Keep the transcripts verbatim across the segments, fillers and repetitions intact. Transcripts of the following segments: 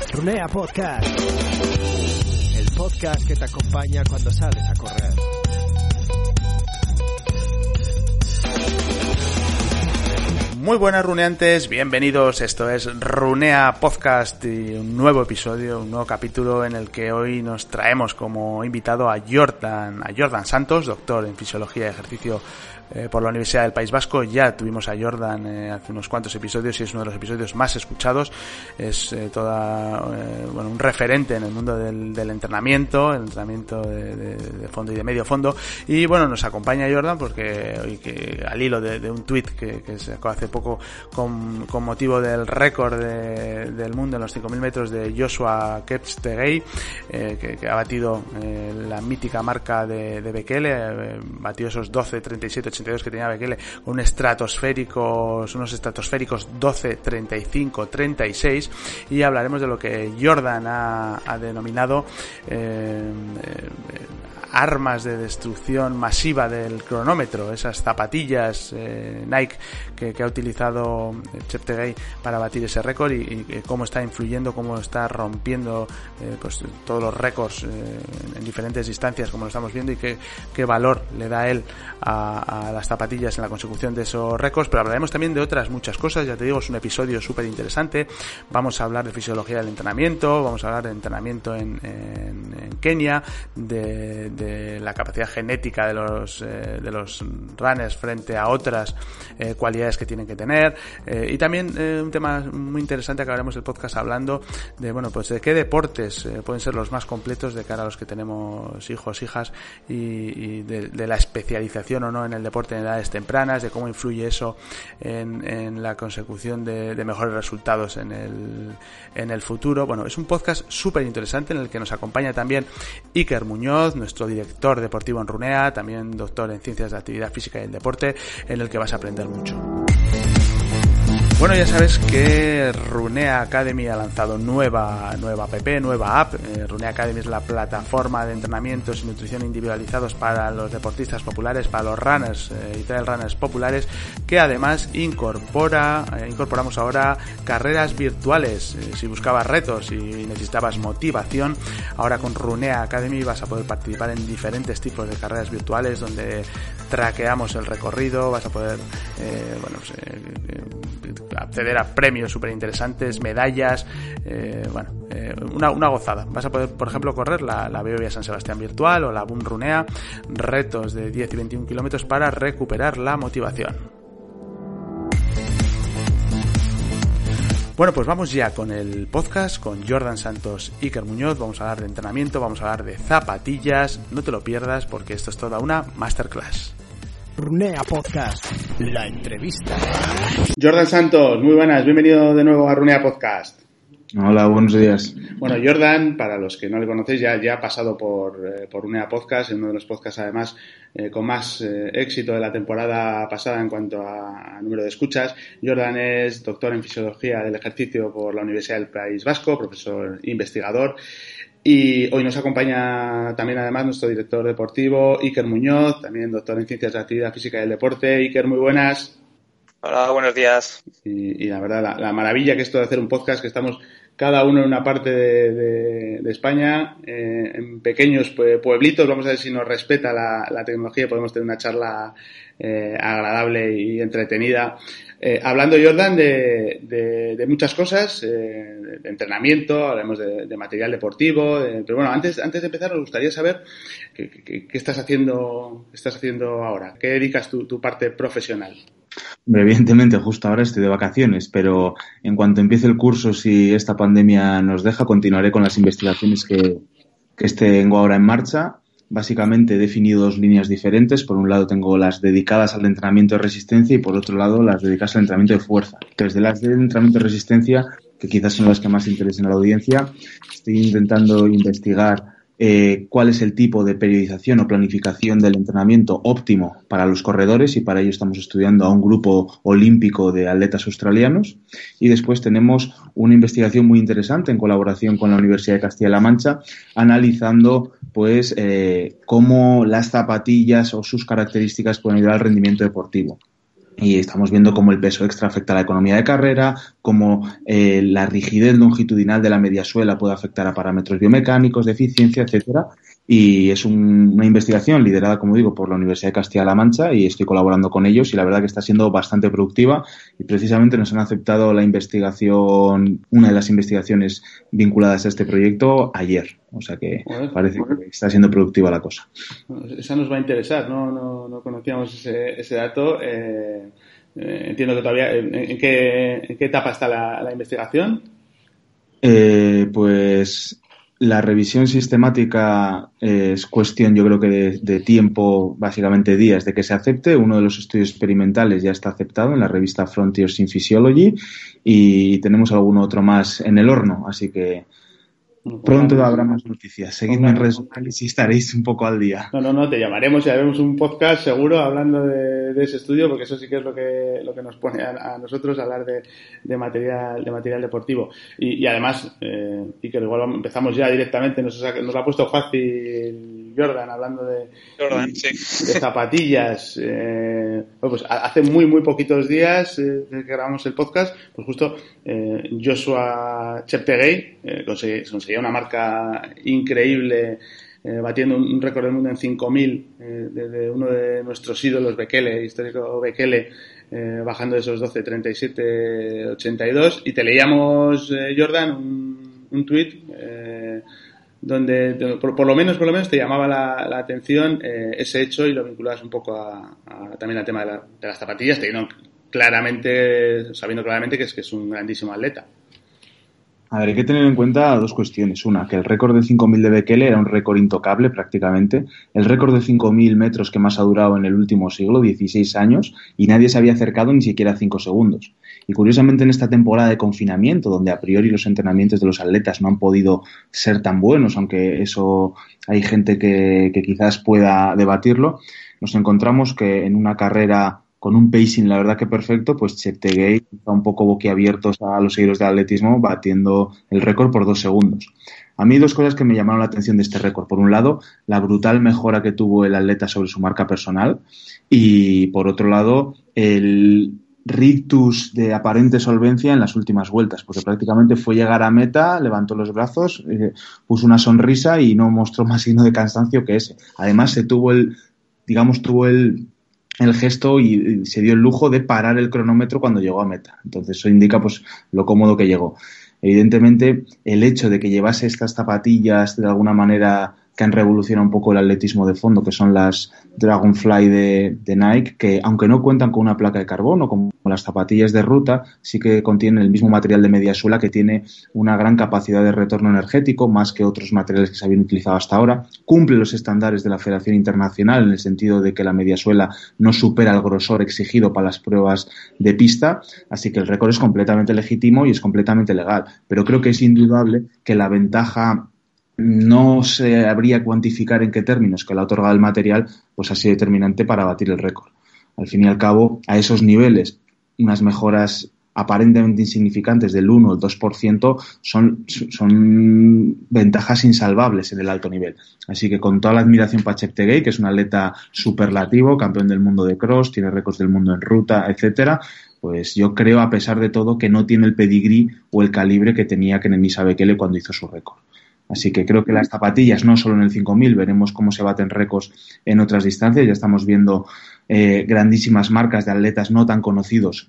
Runea Podcast, el podcast que te acompaña cuando sales a correr. Muy buenas runeantes, bienvenidos, esto es Runea Podcast y un nuevo episodio, un nuevo capítulo en el que hoy nos traemos como invitado a Jordan, a Jordan Santos, doctor en Fisiología y Ejercicio eh, por la Universidad del País Vasco. Ya tuvimos a Jordan eh, hace unos cuantos episodios y es uno de los episodios más escuchados. Es eh, toda eh, bueno, un referente en el mundo del, del entrenamiento, el entrenamiento de, de, de fondo y de medio fondo. Y bueno, nos acompaña Jordan porque hoy que al hilo de, de un tuit que, que se sacó hace poco con, con motivo del récord de, del mundo en los cinco mil metros de Joshua Cheptegei, eh, que, que ha batido eh, la mítica marca de, de Bekele, eh, batió esos doce treinta y siete ochenta y dos que tenía Bekele con un estratosféricos, unos estratosféricos doce treinta y cinco treinta y seis, y hablaremos de lo que Jordan ha, ha denominado eh, eh, armas de destrucción masiva del cronómetro, esas zapatillas eh, Nike que, que ha utilizado Cheptegei para batir ese récord y, y cómo está influyendo, cómo está rompiendo eh, pues todos los récords eh, en diferentes distancias, como lo estamos viendo, y qué, qué valor le da él a, a las zapatillas en la consecución de esos récords. Pero hablaremos también de otras muchas cosas. Ya te digo, es un episodio súper interesante. Vamos a hablar de fisiología del entrenamiento, vamos a hablar de entrenamiento en, en, en Kenia, de, de la capacidad genética de los eh, de los runners frente a otras eh, cualidades que tienen que tener, eh, y también eh, un tema muy interesante. Acabaremos el podcast hablando de bueno pues de qué deportes eh, pueden ser los más completos de cara a los que tenemos hijos, hijas, y, y de, de la especialización o no en el deporte en edades tempranas, de cómo influye eso en, en la consecución de, de mejores resultados en el en el futuro. Bueno, es un podcast súper interesante en el que nos acompaña también Iker Muñoz, nuestro director deportivo en Runea, también doctor en Ciencias de Actividad Física y el Deporte, en el que vas a aprender mucho. Bueno, ya sabes que Runea Academy ha lanzado nueva nueva app, nueva app. Eh, Runea Academy es la plataforma de entrenamientos y nutrición individualizados para los deportistas populares, para los runners eh, y trail runners populares, que además incorpora, eh, incorporamos ahora carreras virtuales. Eh, si buscabas retos y necesitabas motivación, ahora con Runea Academy vas a poder participar en diferentes tipos de carreras virtuales donde traqueamos el recorrido, vas a poder eh, bueno, pues, eh, acceder a premios súper interesantes, medallas, eh, bueno, eh, una, una gozada. Vas a poder, por ejemplo, correr la, la Beovia San Sebastián virtual o la Boom Runea, retos de diez y veintiún kilómetros para recuperar la motivación. Bueno, pues vamos ya con el podcast con Jordan Santos y Iker Muñoz. Vamos a hablar de entrenamiento, vamos a hablar de zapatillas. No te lo pierdas porque esto es toda una masterclass. Runea Podcast, la entrevista. Jordan Santos, muy buenas, bienvenido de nuevo a Runea Podcast. Hola, buenos días. Bueno, Jordan, para los que no le conocéis, ya, ya ha pasado por, eh, por Runea Podcast, en uno de los podcasts además eh, con más eh, éxito de la temporada pasada en cuanto a, a número de escuchas. Jordan es doctor en Fisiología del Ejercicio por la Universidad del País Vasco, profesor investigador. Y hoy nos acompaña también además nuestro director deportivo, Iker Muñoz, también doctor en Ciencias de Actividad Física y el Deporte. Iker, muy buenas. Hola, buenos días. Y, y la verdad, la, la maravilla que esto de hacer un podcast, que estamos cada uno en una parte de, de, de España, eh, en pequeños pueblitos. Vamos a ver si nos respeta la, la tecnología y podemos tener una charla eh, agradable y entretenida. Eh, hablando, Jordan, de, de, de muchas cosas, eh, de entrenamiento, hablamos de, de material deportivo, de, pero bueno, antes, antes de empezar nos gustaría saber qué, qué, qué estás haciendo, qué estás haciendo ahora, qué dedicas tu, tu parte profesional. Evidentemente, justo ahora estoy de vacaciones, pero en cuanto empiece el curso, si esta pandemia nos deja, continuaré con las investigaciones que, que tengo ahora en marcha. Básicamente he definido dos líneas diferentes. Por un lado tengo las dedicadas al entrenamiento de resistencia y por otro lado las dedicadas al entrenamiento de fuerza. Desde las de entrenamiento de resistencia, que quizás son las que más interesen a la audiencia, estoy intentando investigar eh, cuál es el tipo de periodización o planificación del entrenamiento óptimo para los corredores, y para ello estamos estudiando a un grupo olímpico de atletas australianos. Y después tenemos una investigación muy interesante en colaboración con la Universidad de Castilla-La Mancha, analizando pues eh, cómo las zapatillas o sus características pueden ayudar al rendimiento deportivo. Y estamos viendo cómo el peso extra afecta a la economía de carrera, cómo eh, la rigidez longitudinal de la mediasuela puede afectar a parámetros biomecánicos, de eficiencia, etcétera. Y es un, una investigación liderada, como digo, por la Universidad de Castilla-La Mancha y estoy colaborando con ellos y la verdad que está siendo bastante productiva y precisamente nos han aceptado la investigación, una de las investigaciones vinculadas a este proyecto ayer. O sea que bueno, parece bueno. que está siendo productiva la cosa. Esa nos va a interesar, no, no, no conocíamos ese, ese dato. Eh, eh, entiendo que todavía, ¿en, en, qué, en qué etapa está la, la investigación? Eh, pues la revisión sistemática es cuestión, yo creo que de, de tiempo, básicamente días, de que se acepte. Uno de los estudios experimentales ya está aceptado en la revista Frontiers in Physiology y tenemos algún otro más en el horno, así que pronto habrá más noticias. Seguidme en redes sociales y estaréis un poco al día. No, no, no, te llamaremos y haremos un podcast seguro hablando de, de ese estudio, porque eso sí que es lo que lo que nos pone a, a nosotros a hablar de, de material de material deportivo. Y, y además, eh, y que igual empezamos ya directamente, nos, nos lo ha puesto fácil Jordan hablando de, Jordan, sí. de zapatillas. Eh, pues hace muy, muy poquitos días eh, que grabamos el podcast, pues justo eh, Joshua Cheptegei eh, conseguía, conseguía una marca increíble, eh, batiendo un récord del mundo en cinco mil eh, de, de uno de nuestros ídolos, Bekele, histórico Bekele, eh, bajando de esos doce treinta y siete ochenta y dos, y te leíamos, eh, Jordan, un, un tuit eh, donde por, por lo menos por lo menos te llamaba la, la atención eh, ese hecho y lo vinculabas un poco a, a también al tema de, la, de las zapatillas, teniendo claramente, sabiendo claramente que es que es un grandísimo atleta. A ver, hay que tener en cuenta dos cuestiones. Una, que el récord de cinco mil de Bekele era un récord intocable prácticamente. El récord de cinco mil metros que más ha durado en el último siglo, dieciséis años, y nadie se había acercado ni siquiera a cinco segundos. Y curiosamente en esta temporada de confinamiento, donde a priori los entrenamientos de los atletas no han podido ser tan buenos, aunque eso hay gente que, que quizás pueda debatirlo, nos encontramos que en una carrera con un pacing, la verdad que perfecto, pues Cheptegei está un poco boquiabiertos a los seguidores del atletismo, batiendo el récord por dos segundos. A mí dos cosas que me llamaron la atención de este récord. Por un lado, la brutal mejora que tuvo el atleta sobre su marca personal y, por otro lado, el rictus de aparente solvencia en las últimas vueltas, porque prácticamente fue llegar a meta, levantó los brazos, eh, puso una sonrisa y no mostró más signo de cansancio que ese. Además, se tuvo el, digamos, tuvo el el gesto y se dio el lujo de parar el cronómetro cuando llegó a meta. Entonces eso indica pues lo cómodo que llegó. Evidentemente el hecho de que llevase estas zapatillas de alguna manera que han revolucionado un poco el atletismo de fondo, que son las Dragonfly de, de Nike, que aunque no cuentan con una placa de carbono como las zapatillas de ruta, sí que contienen el mismo material de mediasuela que tiene una gran capacidad de retorno energético, más que otros materiales que se habían utilizado hasta ahora. Cumple los estándares de la Federación Internacional en el sentido de que la mediasuela no supera el grosor exigido para las pruebas de pista, así que el récord es completamente legítimo y es completamente legal. Pero creo que es indudable que la ventaja no se habría cuantificar en qué términos que la otorga el material, pues ha sido determinante para batir el récord. Al fin y al cabo, a esos niveles, unas mejoras aparentemente insignificantes del uno o el dos por ciento son, son ventajas insalvables en el alto nivel. Así que con toda la admiración para Cheptegei, que es un atleta superlativo, campeón del mundo de cross, tiene récords del mundo en ruta, etcétera, pues yo creo, a pesar de todo, que no tiene el pedigrí o el calibre que tenía Kenenisa Bekele cuando hizo su récord. Así que creo que las zapatillas, no solo en el cinco mil, veremos cómo se baten récords en otras distancias. Ya estamos viendo eh, grandísimas marcas de atletas no tan conocidos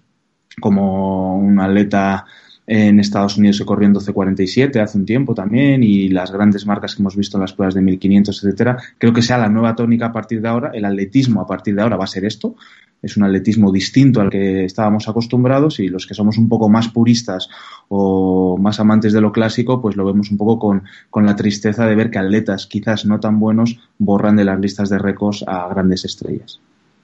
como un atleta en Estados Unidos que corrió en doce cuarenta y siete hace un tiempo también, y las grandes marcas que hemos visto en las pruebas de mil quinientos, etcétera. Creo que sea la nueva tónica a partir de ahora. El atletismo a partir de ahora va a ser esto. Es un atletismo distinto al que estábamos acostumbrados y los que somos un poco más puristas o más amantes de lo clásico, pues lo vemos un poco con, con la tristeza de ver que atletas quizás no tan buenos borran de las listas de récords a grandes estrellas.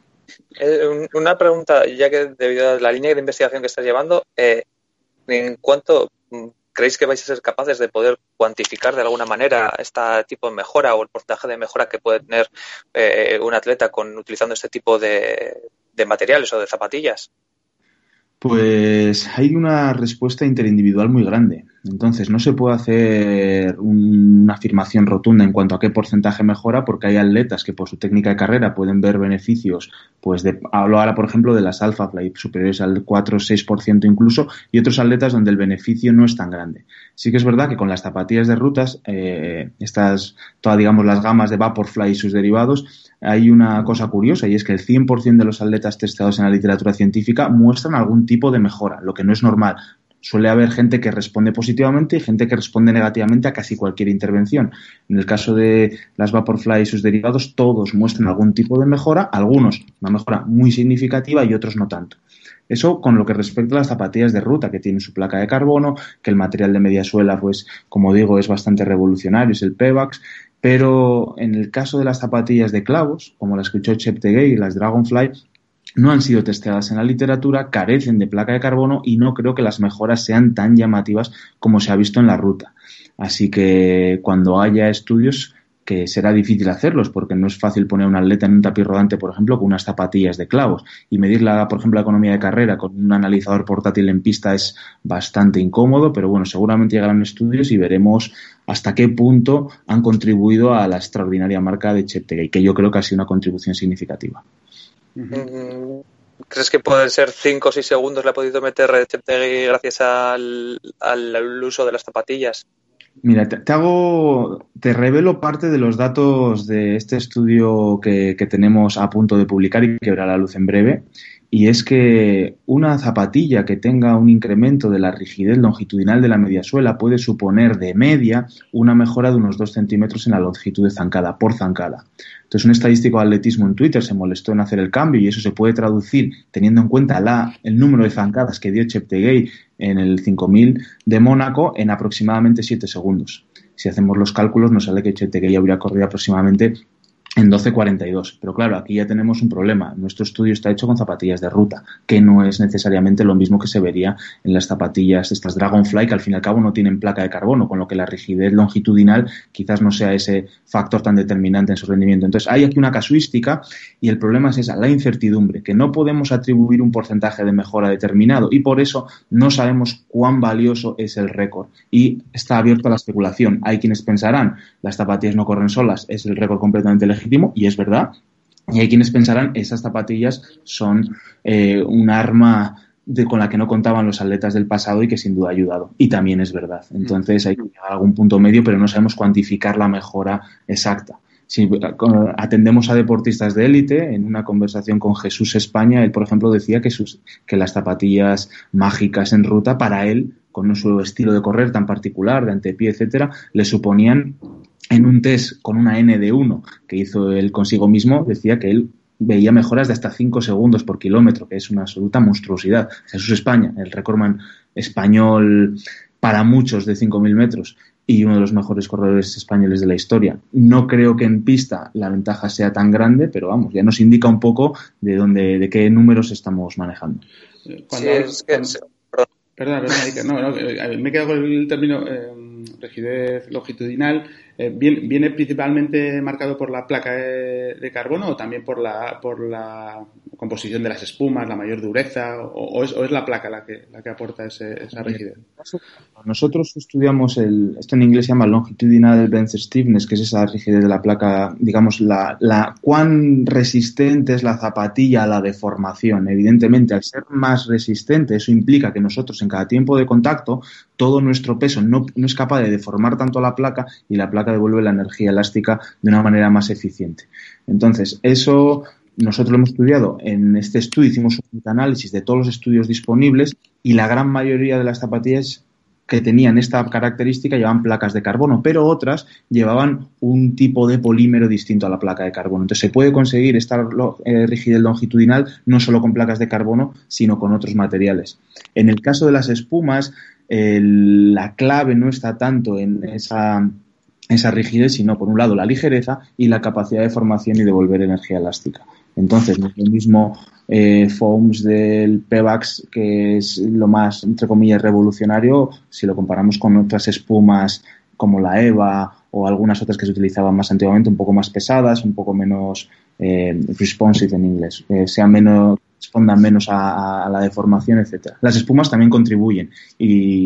Eh, una pregunta, ya que debido a la línea de investigación que estás llevando, eh, ¿en cuánto creéis que vais a ser capaces de poder cuantificar de alguna manera este tipo de mejora o el porcentaje de mejora que puede tener eh, un atleta con utilizando este tipo de, de materiales o de zapatillas? Pues hay una respuesta interindividual muy grande. Entonces, no se puede hacer un, una afirmación rotunda en cuanto a qué porcentaje mejora, porque hay atletas que por su técnica de carrera pueden ver beneficios, pues de, hablo ahora, por ejemplo, de las Alpha Fly, superiores al cuatro o seis por ciento incluso, y otros atletas donde el beneficio no es tan grande. Sí que es verdad que con las zapatillas de rutas, eh, estas, todas, digamos, las gamas de Vaporfly y sus derivados, hay una cosa curiosa, y es que el cien por ciento de los atletas testeados en la literatura científica muestran algún tipo de mejora, lo que no es normal. Suele haber gente que responde positivamente y gente que responde negativamente a casi cualquier intervención. En el caso de las Vaporfly y sus derivados, todos muestran algún tipo de mejora, algunos una mejora muy significativa y otros no tanto. Eso con lo que respecta a las zapatillas de ruta, que tienen su placa de carbono, que el material de media suela, pues como digo, es bastante revolucionario, es el Pebax. Pero en el caso de las zapatillas de clavos, como las que usó Cheptegei y las Dragonfly, no han sido testeadas en la literatura, carecen de placa de carbono y no creo que las mejoras sean tan llamativas como se ha visto en la ruta. Así que cuando haya estudios, que será difícil hacerlos porque no es fácil poner a un atleta en un tapiz rodante, por ejemplo, con unas zapatillas de clavos, y medir, la, por ejemplo, la economía de carrera con un analizador portátil en pista es bastante incómodo, pero bueno, seguramente llegarán estudios y veremos hasta qué punto han contribuido a la extraordinaria marca de Cheptegei, que yo creo que ha sido una contribución significativa. Uh-huh. ¿Crees que pueden ser cinco o seis segundos le ha podido meter Cheptegei gracias al, al, al uso de las zapatillas? Mira, te, te hago, te revelo parte de los datos de este estudio que, que tenemos a punto de publicar y que verá la luz en breve. Y es que una zapatilla que tenga un incremento de la rigidez longitudinal de la mediasuela puede suponer de media una mejora de unos dos centímetros en la longitud de zancada por zancada. Entonces, un estadístico de atletismo en Twitter se molestó en hacer el cambio y eso se puede traducir teniendo en cuenta la, el número de zancadas que dio Cheptegei en el cinco mil de Mónaco en aproximadamente siete segundos. Si hacemos los cálculos, nos sale que Cheptegei habría corrido aproximadamente en doce cuarenta y dos. Pero claro, aquí ya tenemos un problema. Nuestro estudio está hecho con zapatillas de ruta, que no es necesariamente lo mismo que se vería en las zapatillas, estas Dragonfly, que al fin y al cabo no tienen placa de carbono, con lo que la rigidez longitudinal quizás no sea ese factor tan determinante en su rendimiento. Entonces, hay aquí una casuística y el problema es esa, la incertidumbre, que no podemos atribuir un porcentaje de mejora determinado y por eso no sabemos cuán valioso es el récord. Y está abierto a la especulación. Hay quienes pensarán, las zapatillas no corren solas, es el récord completamente legítimo, y es verdad, y hay quienes pensarán esas zapatillas son eh, un arma de, con la que no contaban los atletas del pasado y que sin duda ha ayudado, y también es verdad. Entonces hay que llegar a algún punto medio, pero no sabemos cuantificar la mejora exacta. Si atendemos a deportistas de élite, en una conversación con Jesús España, él por ejemplo decía que, sus, que las zapatillas mágicas en ruta para él, con su estilo de correr tan particular, de antepié, etcétera, le suponían, en un test con una N de uno que hizo él consigo mismo, decía que él veía mejoras de hasta cinco segundos por kilómetro, que es una absoluta monstruosidad. Jesús España, el recordman español para muchos de cinco mil metros y uno de los mejores corredores españoles de la historia. No creo que en pista la ventaja sea tan grande, pero vamos, ya nos indica un poco de dónde, de qué números estamos manejando. Cuando, sí, es que, cuando, perdona, perdona, no, no, me he quedado con el término eh, rigidez longitudinal. Eh, ¿viene, ¿Viene principalmente marcado por la placa de, de carbono o también por la por la composición de las espumas, la mayor dureza, o, o, es, o es la placa la que la que aporta ese, esa rigidez? Nosotros estudiamos el, esto en inglés se llama longitudinal bench stiffness, que es esa rigidez de la placa, digamos, la, la cuán resistente es la zapatilla a la deformación. Evidentemente, al ser más resistente, eso implica que nosotros en cada tiempo de contacto, todo nuestro peso no, no es capaz de deformar tanto la placa y la placa devuelve la energía elástica de una manera más eficiente. Entonces, eso nosotros lo hemos estudiado en este estudio, hicimos un análisis de todos los estudios disponibles y la gran mayoría de las zapatillas que tenían esta característica llevaban placas de carbono, pero otras llevaban un tipo de polímero distinto a la placa de carbono. Entonces se puede conseguir esta eh, rigidez longitudinal no solo con placas de carbono, sino con otros materiales. En el caso de las espumas, eh, la clave no está tanto en esa esa rigidez, sino por un lado la ligereza y la capacidad de formación y devolver energía elástica. Entonces, no es lo mismo eh, foams del Pebax, que es lo más, entre comillas, revolucionario, si lo comparamos con otras espumas como la EVA o algunas otras que se utilizaban más antiguamente, un poco más pesadas, un poco menos eh, responsive en inglés, eh, sean menos, respondan menos a, a la deformación, etcétera. Las espumas también contribuyen y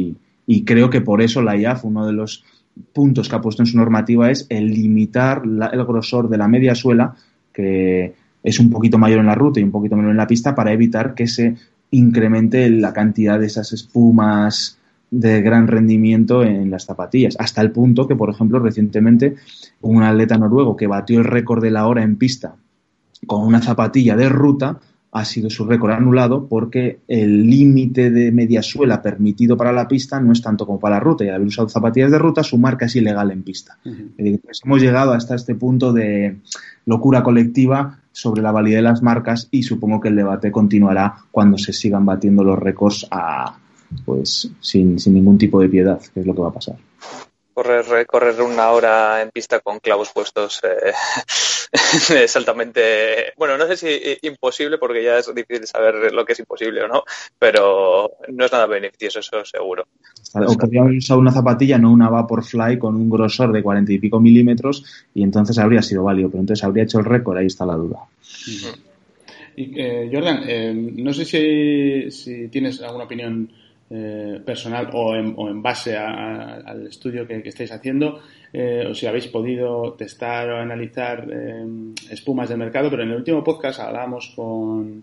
Y creo que por eso la I A F, uno de los puntos que ha puesto en su normativa es el limitar la, el grosor de la media suela, que es un poquito mayor en la ruta y un poquito menor en la pista, para evitar que se incremente la cantidad de esas espumas de gran rendimiento en las zapatillas, hasta el punto que, por ejemplo, recientemente un atleta noruego que batió el récord de la hora en pista con una zapatilla de ruta, ha sido su récord anulado porque el límite de media suela permitido para la pista no es tanto como para la ruta, y al haber usado zapatillas de ruta su marca es ilegal en pista. Uh-huh. Entonces, hemos llegado hasta este punto de locura colectiva sobre la validez de las marcas, y supongo que el debate continuará cuando se sigan batiendo los récords a pues sin, sin ningún tipo de piedad, que es lo que va a pasar. Correr, correr una hora en pista con clavos puestos eh, es altamente, bueno, no sé si imposible, porque ya es difícil saber lo que es imposible o no, pero no es nada beneficioso, eso seguro. O podría haber usado una zapatilla, no una Vaporfly con un grosor de cuarenta y pico milímetros, y entonces habría sido válido, pero entonces habría hecho el récord, ahí está la duda. Y, eh, Jordan, eh, no sé si, si tienes alguna opinión Eh, personal o en, o en base a, a, al estudio que, que estáis haciendo, eh, o si habéis podido testar o analizar eh, espumas del mercado, pero en el último podcast hablábamos con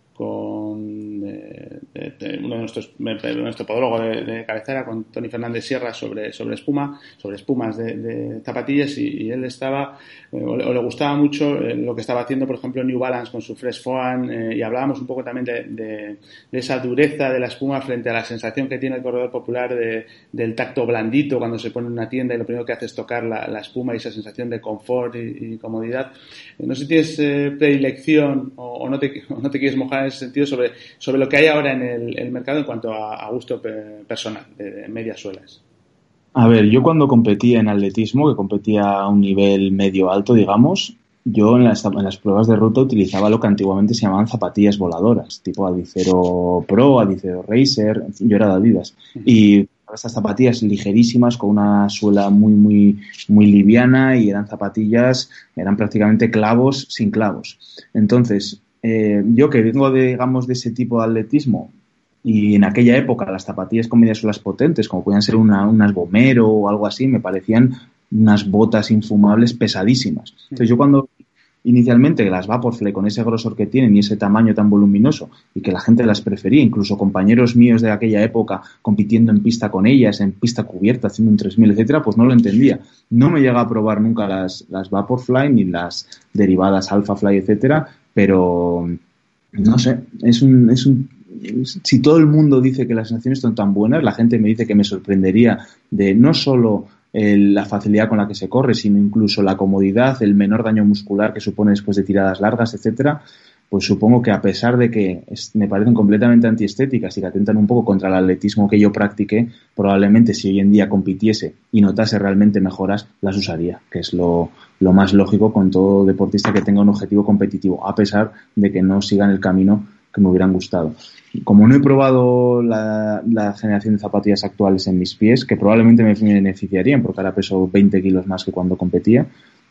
con eh, de, de uno de nuestros de nuestro podólogo de, de cabecera, con Tony Fernández Sierra, sobre sobre espuma, sobre espumas de, de zapatillas, y, y él estaba eh, o, le, o le gustaba mucho eh, lo que estaba haciendo, por ejemplo, New Balance con su Fresh Foam, eh, y hablábamos un poco también de, de, de esa dureza de la espuma frente a la sensación que tiene el corredor popular de, del tacto blandito cuando se pone en una tienda y lo primero que hace es tocar la, la espuma, y esa sensación de confort y, y comodidad. Eh, no sé si tienes eh, predilección o, o, no te, o no te quieres mojar en ese sentido sobre, sobre lo que hay ahora en el, el mercado en cuanto a, a gusto pe- personal de, de medias suelas. A ver, yo cuando competía en atletismo, que competía a un nivel medio alto, digamos, yo en las, en las pruebas de ruta utilizaba lo que antiguamente se llamaban zapatillas voladoras, tipo Adicero Pro, Adicero Racer, en fin, yo era de Adidas. Uh-huh. Y estas zapatillas ligerísimas con una suela muy, muy, muy liviana, y eran zapatillas, eran prácticamente clavos sin clavos. Entonces, Eh, yo que vengo de, digamos, de ese tipo de atletismo, y en aquella época las zapatillas con medias suelas potentes, como podían ser una, unas Vomero o algo así, me parecían unas botas infumables pesadísimas. Entonces yo cuando inicialmente las Vaporfly, con ese grosor que tienen y ese tamaño tan voluminoso, y que la gente las prefería, incluso compañeros míos de aquella época compitiendo en pista con ellas, en pista cubierta, haciendo un tres mil, etcétera, pues no lo entendía. No me llega a probar nunca las, las Vaporfly ni las derivadas Alphafly, etcétera, pero no sé, es un, es un si todo el mundo dice que las sensaciones son tan buenas, la gente me dice que me sorprendería de no solo el, la facilidad con la que se corre, sino incluso la comodidad, el menor daño muscular que supone después de tiradas largas, etcétera. Pues supongo que, a pesar de que es, me parecen completamente antiestéticas y que atentan un poco contra el atletismo que yo practiqué, probablemente si hoy en día compitiese y notase realmente mejoras, las usaría, que es lo, lo más lógico con todo deportista que tenga un objetivo competitivo, a pesar de que no sigan el camino que me hubieran gustado. Como no he probado la, la generación de zapatillas actuales en mis pies, que probablemente me beneficiarían, porque ahora peso veinte kilos más que cuando competía,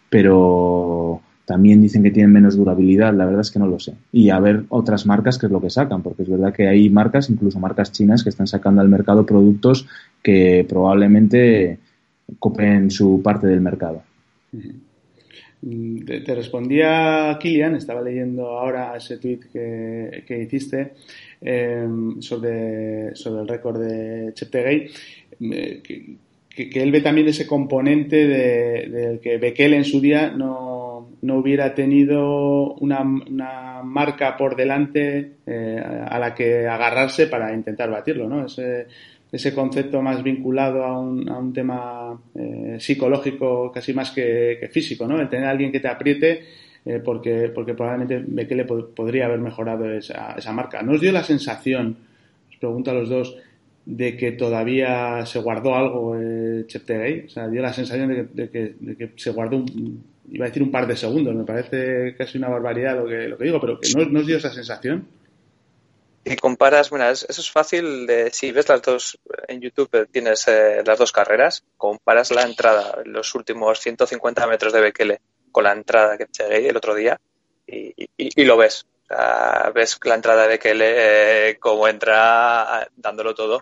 pero también dicen que tienen menos durabilidad, la verdad es que no lo sé. Y a ver otras marcas qué es lo que sacan, porque es verdad que hay marcas, incluso marcas chinas, que están sacando al mercado productos que probablemente copen su parte del mercado. Te, te respondía Kilian, estaba leyendo ahora ese tuit que, que hiciste eh, sobre, sobre el récord de Cheptegei, eh, que, que, que él ve también ese componente de, del que Bekele en su día no, no hubiera tenido una, una marca por delante eh, a la que agarrarse para intentar batirlo, ¿no? Ese, ese concepto más vinculado a un, a un tema eh, psicológico casi más que, que físico, ¿no? El tener a alguien que te apriete, eh, porque, porque probablemente Bekele pod- podría haber mejorado esa, esa marca. ¿No os dio la sensación, os pregunto a los dos, de que todavía se guardó algo eh, Cheptegei? O sea, dio la sensación de que, de que, de que se guardó un, iba a decir un par de segundos, me parece casi una barbaridad lo que, lo que digo, pero que no, ¿no os dio esa sensación? Si comparas, mira, eso es fácil, de, si ves las dos, en YouTube tienes eh, las dos carreras, comparas la entrada, los últimos ciento cincuenta metros de Bekele con la entrada que llegué el otro día y, y, y lo ves. O sea, ves la entrada de Bekele, eh, cómo entra dándolo todo,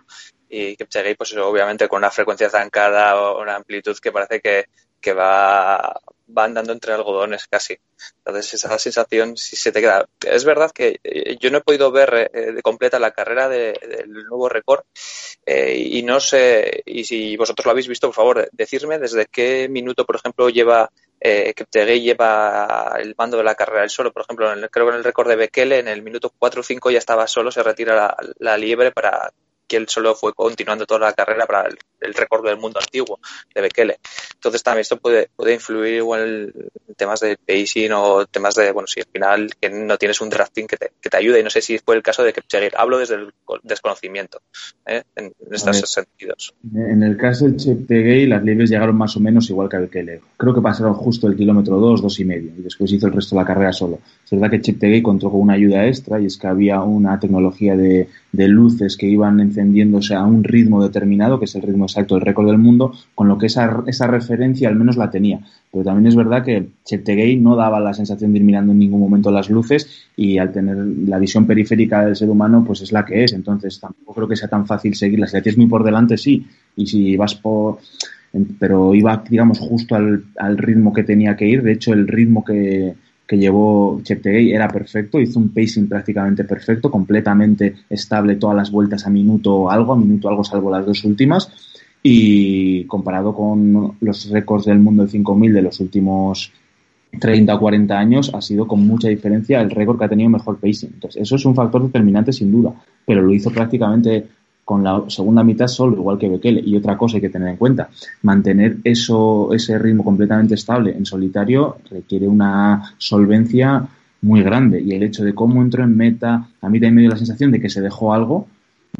y Kipchoge, pues eso, obviamente con una frecuencia zancada o una amplitud que parece que, que va, va andando entre algodones casi. Entonces esa sensación sí se te queda. Es verdad que yo no he podido ver eh, de completa la carrera de, del nuevo récord eh, y no sé, y si vosotros lo habéis visto, por favor, decidme desde qué minuto, por ejemplo, lleva eh, Kipchoge lleva el mando de la carrera él solo. Por ejemplo, en el, creo que en el récord de Bekele en el minuto cuatro o cinco ya estaba solo, se retira la, la liebre para que él solo fue continuando toda la carrera para el, el récord del mundo antiguo de Bekele. Entonces también esto puede, puede influir igual en temas de pacing o temas de, bueno, si al final que no tienes un drafting que te, que te ayude, y no sé si fue el caso de Kipchoge. Hablo desde el desconocimiento ¿eh? en, en estos sentidos. En el caso del Cheptegei, las liebres llegaron más o menos igual que a Bekele. Creo que pasaron justo el kilómetro dos, dos y medio, y después hizo el resto de la carrera solo. Es verdad que Cheptegei contó con una ayuda extra, y es que había una tecnología de, de luces que iban encendiéndose a un ritmo determinado, que es el ritmo exacto del récord del mundo, con lo que esa, esa referencia al menos la tenía. Pero también es verdad que Cheptegei no daba la sensación de ir mirando en ningún momento las luces, y al tener la visión periférica del ser humano, pues es la que es. Entonces tampoco creo que sea tan fácil seguirla. Si la tienes muy por delante, sí, y si vas por... pero iba, digamos, justo al, al ritmo que tenía que ir. De hecho, el ritmo que, que llevó Cheptegei era perfecto, hizo un pacing prácticamente perfecto, completamente estable todas las vueltas a minuto algo, a minuto algo salvo las dos últimas, y comparado con los récords del mundo de cinco mil de los últimos treinta o cuarenta años, ha sido con mucha diferencia el récord que ha tenido mejor pacing. Entonces, eso es un factor determinante sin duda, pero lo hizo prácticamente con la segunda mitad solo, igual que Bekele. Y otra cosa hay que tener en cuenta, mantener eso, ese ritmo completamente estable en solitario requiere una solvencia muy grande, y el hecho de cómo entró en meta, a mí también me dio la sensación de que se dejó algo.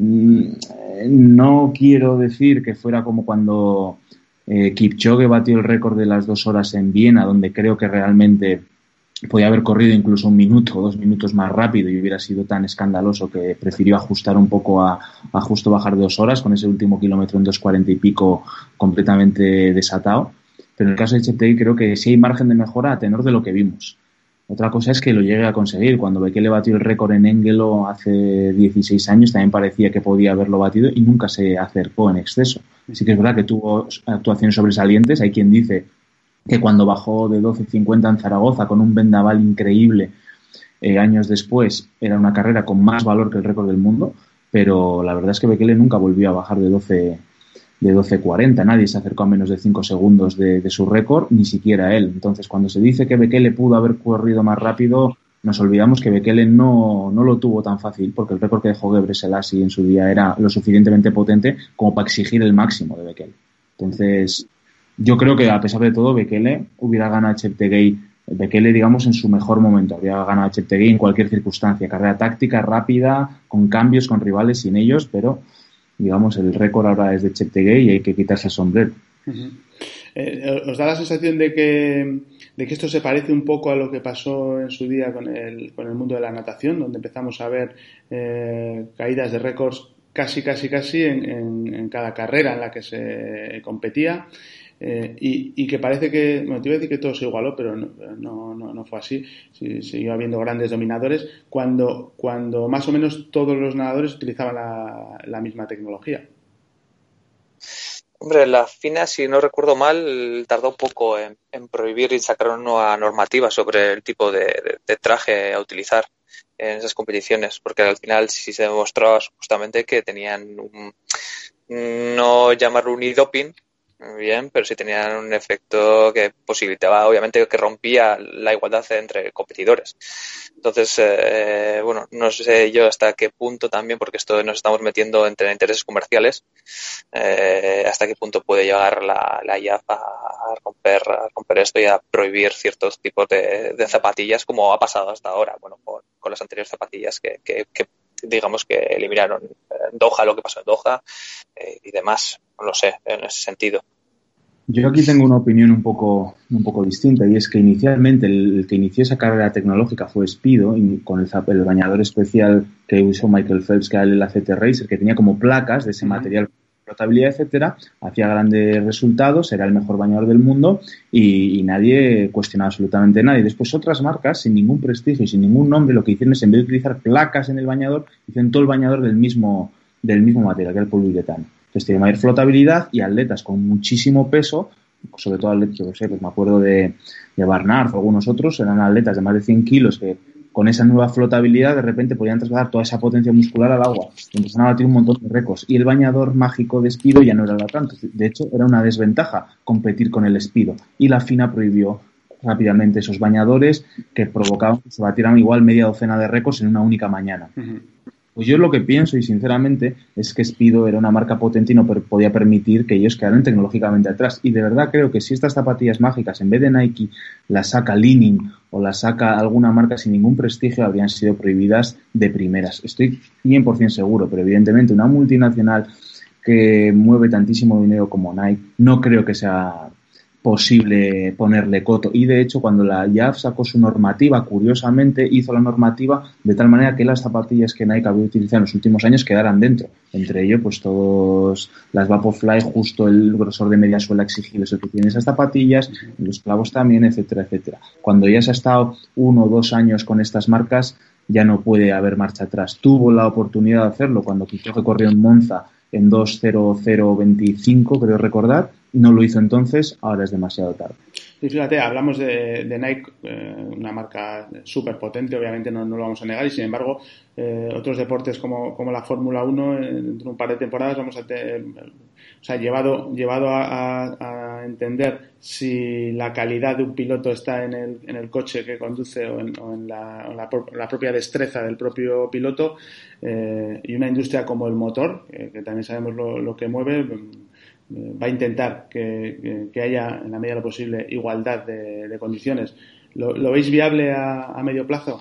No quiero decir que fuera como cuando eh, Kipchoge batió el récord de las dos horas en Viena, donde creo que realmente podía haber corrido incluso un minuto o dos minutos más rápido y hubiera sido tan escandaloso que prefirió ajustar un poco a, a justo bajar de dos horas con ese último kilómetro en dos cuarenta y pico completamente desatado. Pero en el caso de Cheptegei creo que sí hay margen de mejora a tenor de lo que vimos. Otra cosa es que lo llegue a conseguir. Cuando Bekele batió el récord en Engelo hace dieciséis años, también parecía que podía haberlo batido y nunca se acercó en exceso. Sí que es verdad que tuvo actuaciones sobresalientes. Hay quien dice que cuando bajó de doce cincuenta en Zaragoza con un vendaval increíble eh, años después, era una carrera con más valor que el récord del mundo, pero la verdad es que Bekele nunca volvió a bajar de doce de doce cuarenta. Nadie se acercó a menos de cinco segundos de, de su récord, ni siquiera él. Entonces, cuando se dice que Bekele pudo haber corrido más rápido, nos olvidamos que Bekele no, no lo tuvo tan fácil, porque el récord que dejó Gebre Selassie en su día era lo suficientemente potente como para exigir el máximo de Bekele. Entonces, yo creo que a pesar de todo, Bekele hubiera ganado a Cheptegei, Bekele, digamos, en su mejor momento. Habría ganado a Cheptegei en cualquier circunstancia. Carrera táctica, rápida, con cambios, con rivales, sin ellos, pero digamos, el récord ahora es de Cheptegei y hay que quitarse el sombrero. Uh-huh. Eh, ¿Os da la sensación de que, de que esto se parece un poco a lo que pasó en su día con el, con el mundo de la natación, donde empezamos a ver eh, caídas de récords casi, casi, casi en, en, en cada carrera en la que se competía? Eh, y, y que parece que, bueno, te iba a decir que todo se igualó, pero no, no, no, no fue así. Sí, siguió habiendo grandes dominadores cuando, cuando más o menos todos los nadadores utilizaban la, la misma tecnología. Hombre, la FINA, si no recuerdo mal, tardó poco en, en prohibir y sacar una nueva normativa sobre el tipo de, de, de traje a utilizar en esas competiciones, porque al final sí se demostraba justamente que tenían un, no llamarlo un e-doping, bien, pero sí tenían un efecto que posibilitaba, obviamente, que rompía la igualdad entre competidores. Entonces, eh, bueno, no sé yo hasta qué punto también, porque esto nos estamos metiendo entre intereses comerciales, eh, hasta qué punto puede llegar la, la I A F a romper, a romper esto y a prohibir ciertos tipos de, de zapatillas, como ha pasado hasta ahora, bueno, con, con las anteriores zapatillas que, que, que digamos que eliminaron en Doha lo que pasó en Doha eh, y demás, no lo sé, en ese sentido. Yo aquí tengo una opinión un poco un poco distinta, y es que inicialmente el, el que inició esa carrera tecnológica fue Speedo, y con el, el bañador especial que usó Michael Phelps, que era el A C T Racer, que tenía como placas de ese uh-huh. material, flotabilidad, etcétera, hacía grandes resultados, era el mejor bañador del mundo y, y nadie cuestionaba absolutamente nada. Y después otras marcas, sin ningún prestigio y sin ningún nombre, lo que hicieron es, en vez de utilizar placas en el bañador, hicieron todo el bañador del mismo del mismo material, que el poliuretano. Entonces tiene mayor flotabilidad y atletas con muchísimo peso, sobre todo atletas, yo sé, pues me acuerdo de, de Barnard o algunos otros, eran atletas de más de cien kilos que con esa nueva flotabilidad de repente podían trasladar toda esa potencia muscular al agua y empezaron a batir un montón de récords. Y el bañador mágico de Speedo ya no era tanto. De hecho, era una desventaja competir con el Speedo. Y la FINA prohibió rápidamente esos bañadores que provocaban que se batieran igual media docena de récords en una única mañana. Uh-huh. Pues yo lo que pienso, y sinceramente, es que Speedo era una marca potente y no per- podía permitir que ellos quedaran tecnológicamente atrás. Y de verdad creo que si estas zapatillas mágicas, en vez de Nike, las saca Li-Ning o las saca alguna marca sin ningún prestigio, habrían sido prohibidas de primeras. Estoy cien por ciento seguro, pero evidentemente una multinacional que mueve tantísimo dinero como Nike, no creo que sea posible ponerle coto. Y de hecho, cuando la I A F sacó su normativa, curiosamente hizo la normativa de tal manera que las zapatillas que Nike había utilizado en los últimos años quedaran dentro. Entre ello, pues todos las Vaporfly, justo el grosor de media suela exigible es el que tienen esas zapatillas, los clavos también, etcétera, etcétera. Cuando ya se ha estado uno o dos años con estas marcas, ya no puede haber marcha atrás. Tuvo la oportunidad de hacerlo cuando Kipchoge corrió en Monza en dos cero cero veinticinco, creo recordar. No lo hizo entonces, ahora es demasiado tarde. Y fíjate, hablamos de, de Nike, eh, una marca súper potente, obviamente no, no lo vamos a negar, y sin embargo, eh, otros deportes como, como la Fórmula uno, eh, dentro de un par de temporadas vamos a tener, o sea, llevado, llevado a, a, a entender si la calidad de un piloto está en el, en el coche que conduce o en, o en, la, en la, la propia destreza del propio piloto, eh, y una industria como el motor, eh, que también sabemos lo, lo que mueve, va a intentar que, que, que haya, en la medida de lo posible, igualdad de, de condiciones. ¿Lo, ¿Lo veis viable a, a medio plazo?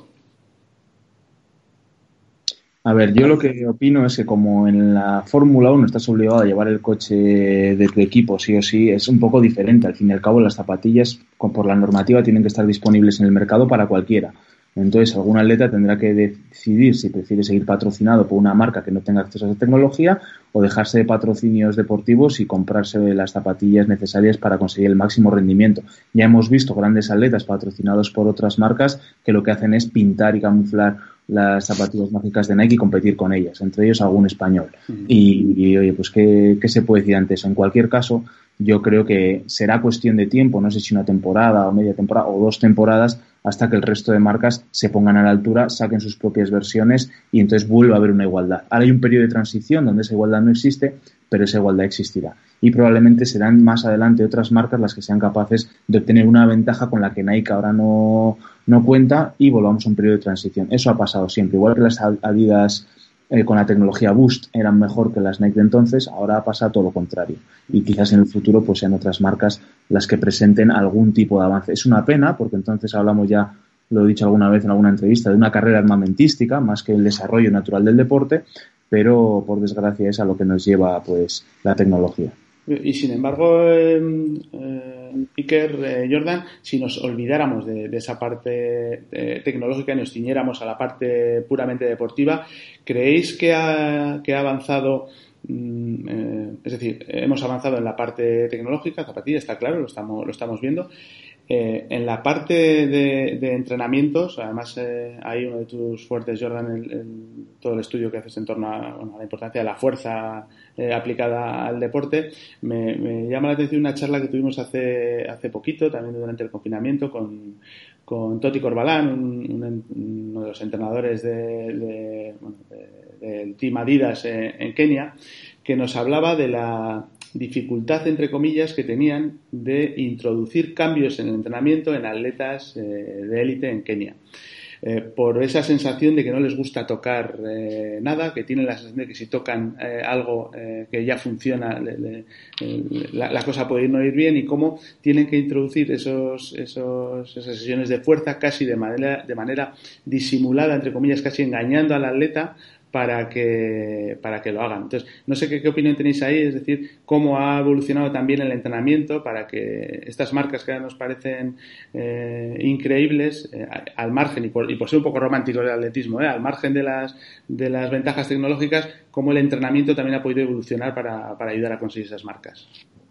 A ver, yo lo que opino es que como en la Fórmula uno estás obligado a llevar el coche de tu equipo sí o sí, es un poco diferente. Al fin y al cabo, las zapatillas, por la normativa, tienen que estar disponibles en el mercado para cualquiera. Entonces, algún atleta tendrá que decidir si prefiere seguir patrocinado por una marca que no tenga acceso a esa tecnología o dejarse de patrocinios deportivos y comprarse las zapatillas necesarias para conseguir el máximo rendimiento. Ya hemos visto grandes atletas patrocinados por otras marcas que lo que hacen es pintar y camuflar las zapatillas mágicas de Nike y competir con ellas, entre ellos algún español. Uh-huh. Y, y, oye, pues, ¿qué, ¿qué se puede decir ante eso? En cualquier caso, yo creo que será cuestión de tiempo, no sé si una temporada o media temporada o dos temporadas, hasta que el resto de marcas se pongan a la altura, saquen sus propias versiones y entonces vuelva a haber una igualdad. Ahora hay un periodo de transición donde esa igualdad no existe, pero esa igualdad existirá. Y probablemente serán más adelante otras marcas las que sean capaces de obtener una ventaja con la que Nike ahora no, no cuenta y volvamos a un periodo de transición. Eso ha pasado siempre. Igual que las Adidas eh, con la tecnología Boost eran mejor que las Nike de entonces, ahora pasa todo lo contrario. Y quizás en el futuro pues sean otras marcas las que presenten algún tipo de avance. Es una pena porque entonces hablamos ya, lo he dicho alguna vez en alguna entrevista, de una carrera armamentística más que el desarrollo natural del deporte, pero por desgracia es a lo que nos lleva pues la tecnología. Y sin embargo, eh, eh, Iker, eh, Jordan, si nos olvidáramos de, de esa parte eh, tecnológica y nos ciñéramos a la parte puramente deportiva, ¿creéis que ha, que ha avanzado? Eh, es decir, hemos avanzado en la parte tecnológica, zapatilla, está claro, lo estamos, lo estamos viendo. Eh, en la parte de, de entrenamientos, además eh, hay uno de tus fuertes, Jordan, el, el, todo el estudio que haces en torno a, bueno, a la importancia de la fuerza eh, aplicada al deporte. Me, me llama la atención una charla que tuvimos hace, hace poquito, también durante el confinamiento, con, con Toti Corbalán, un, un, uno de los entrenadores de, de, bueno, de, del Team Adidas en, en Kenia, que nos hablaba de la dificultad, entre comillas, que tenían de introducir cambios en el entrenamiento en atletas eh, de élite en Kenia. Eh, por esa sensación de que no les gusta tocar eh, nada, que tienen la sensación de que si tocan eh, algo eh, que ya funciona, le, le, eh, la, la cosa puede ir no ir bien, y cómo tienen que introducir esos, esos, esas sesiones de fuerza casi de manera, de manera disimulada, entre comillas, casi engañando al atleta, para que para que lo hagan. Entonces, no sé qué, qué opinión tenéis ahí, es decir, cómo ha evolucionado también el entrenamiento para que estas marcas que ahora nos parecen eh, increíbles, eh, al margen, y por, y por ser un poco románticos del atletismo, eh, al margen de las de las ventajas tecnológicas, cómo el entrenamiento también ha podido evolucionar para, para ayudar a conseguir esas marcas.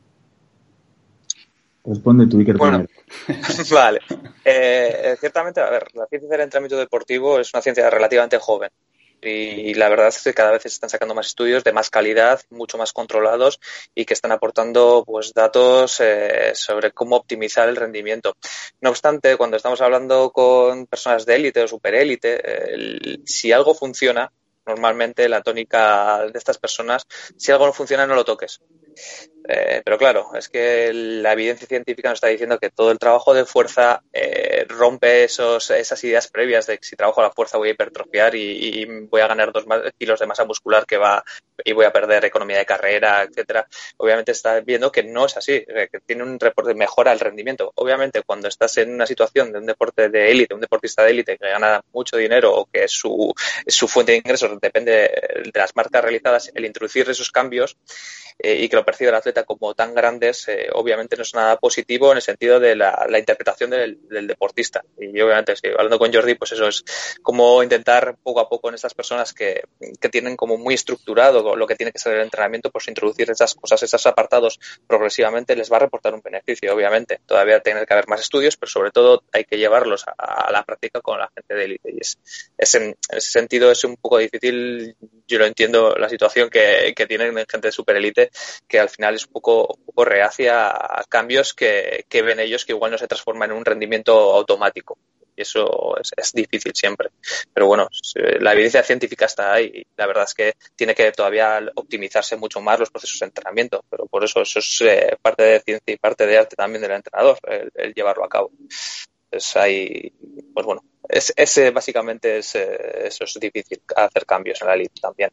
Responde tú, Iker. Bueno, vale. Eh, ciertamente, a ver, la ciencia del entrenamiento deportivo es una ciencia relativamente joven. Y la verdad es que cada vez se están sacando más estudios de más calidad, mucho más controlados y que están aportando pues datos eh, sobre cómo optimizar el rendimiento. No obstante, cuando estamos hablando con personas de élite o superélite, eh, si algo funciona, normalmente la tónica de estas personas, si algo no funciona, no lo toques. Eh, pero claro, es que la evidencia científica nos está diciendo que todo el trabajo de fuerza eh, rompe esos, esas ideas previas de que si trabajo a la fuerza voy a hipertrofiar y, y voy a ganar dos más kilos de masa muscular que va y voy a perder economía de carrera, etcétera. Obviamente está viendo que no es así, que tiene un reporte mejora el rendimiento. Obviamente cuando estás en una situación de un deporte de élite, un deportista de élite que gana mucho dinero o que su, su fuente de ingresos depende de las marcas realizadas, el introducir esos cambios eh, y que lo percibe el atleta como tan grandes, eh, obviamente no es nada positivo en el sentido de la, la interpretación del, del deportista. Y obviamente, sí, hablando con Jordi, pues eso es como intentar poco a poco en estas personas que, que tienen como muy estructurado lo que tiene que ser el entrenamiento, pues introducir esas cosas, esos apartados progresivamente les va a reportar un beneficio, obviamente. Todavía tiene que haber más estudios, pero sobre todo hay que llevarlos a, a la práctica con la gente de élite. Y es, es en, en ese sentido es un poco difícil. Yo lo entiendo la situación que, que tienen gente de superélite, que al final es un poco, un poco reacia a cambios que, que ven ellos que igual no se transforman en un rendimiento automático. Y eso es, es difícil siempre. Pero bueno, la evidencia científica está ahí y la verdad es que tiene que todavía optimizarse mucho más los procesos de entrenamiento. Pero por eso eso es eh, parte de ciencia y parte de arte también del entrenador, el, el llevarlo a cabo. Entonces hay, pues bueno, es, ese básicamente es, eso es difícil, hacer cambios en la elite también.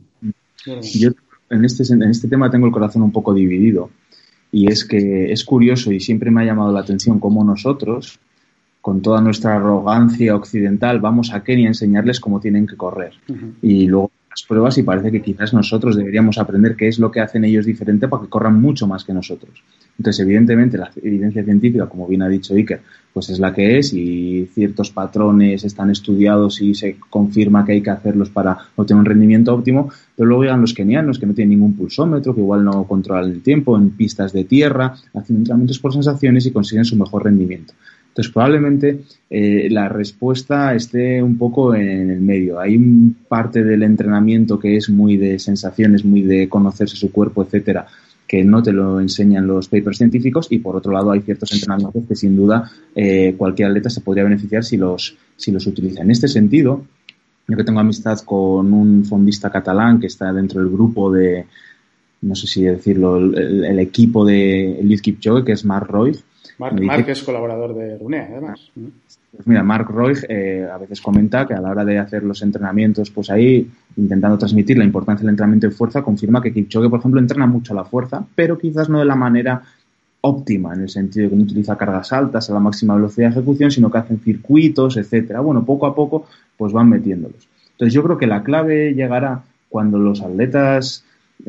Yo en este, en este tema tengo el corazón un poco dividido y es que es curioso y siempre me ha llamado la atención cómo nosotros, con toda nuestra arrogancia occidental, vamos a Kenia a enseñarles cómo tienen que correr. Uh-huh. Y luego las pruebas y parece que quizás nosotros deberíamos aprender qué es lo que hacen ellos diferente para que corran mucho más que nosotros. Entonces, evidentemente, la evidencia científica, como bien ha dicho Iker, pues es la que es y ciertos patrones están estudiados y se confirma que hay que hacerlos para obtener un rendimiento óptimo, pero luego llegan los kenianos que no tienen ningún pulsómetro, que igual no controlan el tiempo en pistas de tierra, hacen entrenamientos por sensaciones y consiguen su mejor rendimiento. Entonces, probablemente eh, la respuesta esté un poco en el medio. Hay un parte del entrenamiento que es muy de sensaciones, muy de conocerse su cuerpo, etcétera, que no te lo enseñan los papers científicos, y por otro lado hay ciertos entrenamientos que sin duda eh, cualquier atleta se podría beneficiar si los, si los utiliza. En este sentido, yo que tengo amistad con un fondista catalán que está dentro del grupo de, no sé si decirlo, el, el equipo de Eliud Kipchoge, que es Mark Roig. Mark, Mark es colaborador de RUNEA, además. Pues mira, Mark Roig eh, a veces comenta que a la hora de hacer los entrenamientos, pues ahí, intentando transmitir la importancia del entrenamiento de fuerza, confirma que Kipchoge, por ejemplo, entrena mucho la fuerza, pero quizás no de la manera óptima, en el sentido de que no utiliza cargas altas a la máxima velocidad de ejecución, sino que hacen circuitos, etcétera. Bueno, poco a poco, pues van metiéndolos. Entonces, yo creo que la clave llegará cuando los atletas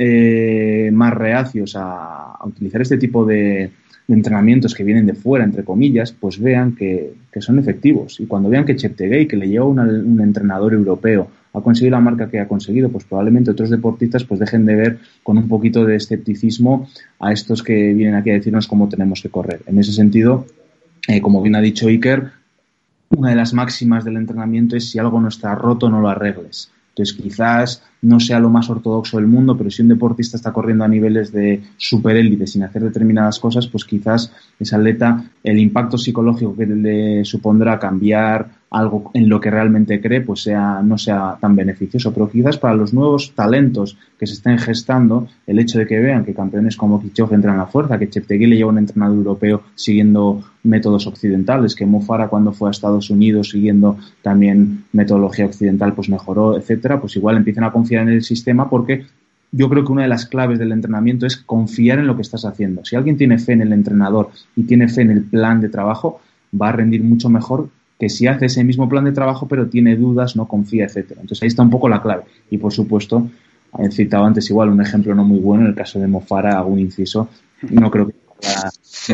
eh, más reacios a, a utilizar este tipo de de entrenamientos que vienen de fuera, entre comillas, pues vean que, que son efectivos. Y cuando vean que Cheptegei, que le lleva una, un entrenador europeo, ha conseguido la marca que ha conseguido, pues probablemente otros deportistas pues dejen de ver con un poquito de escepticismo a estos que vienen aquí a decirnos cómo tenemos que correr. En ese sentido, eh, como bien ha dicho Iker, una de las máximas del entrenamiento es: si algo no está roto, no lo arregles. Entonces, quizás no sea lo más ortodoxo del mundo, pero si un deportista está corriendo a niveles de superélite sin hacer determinadas cosas, pues quizás ese atleta, el impacto psicológico que le supondrá cambiar algo en lo que realmente cree, pues sea no sea tan beneficioso. Pero quizás para los nuevos talentos que se estén gestando, el hecho de que vean que campeones como Kipchoge entran a la fuerza, que Cheptegei le lleva un entrenador europeo siguiendo métodos occidentales, que Mo Farah cuando fue a Estados Unidos siguiendo también metodología occidental pues mejoró, etcétera, pues igual empiezan a confiar en el sistema, porque yo creo que una de las claves del entrenamiento es confiar en lo que estás haciendo. Si alguien tiene fe en el entrenador y tiene fe en el plan de trabajo, va a rendir mucho mejor que si hace ese mismo plan de trabajo pero tiene dudas, no confía, etcétera. Entonces ahí está un poco la clave. Y por supuesto, he citado antes igual un ejemplo no muy bueno, en el caso de Mo Farah, hago un inciso, no creo que la,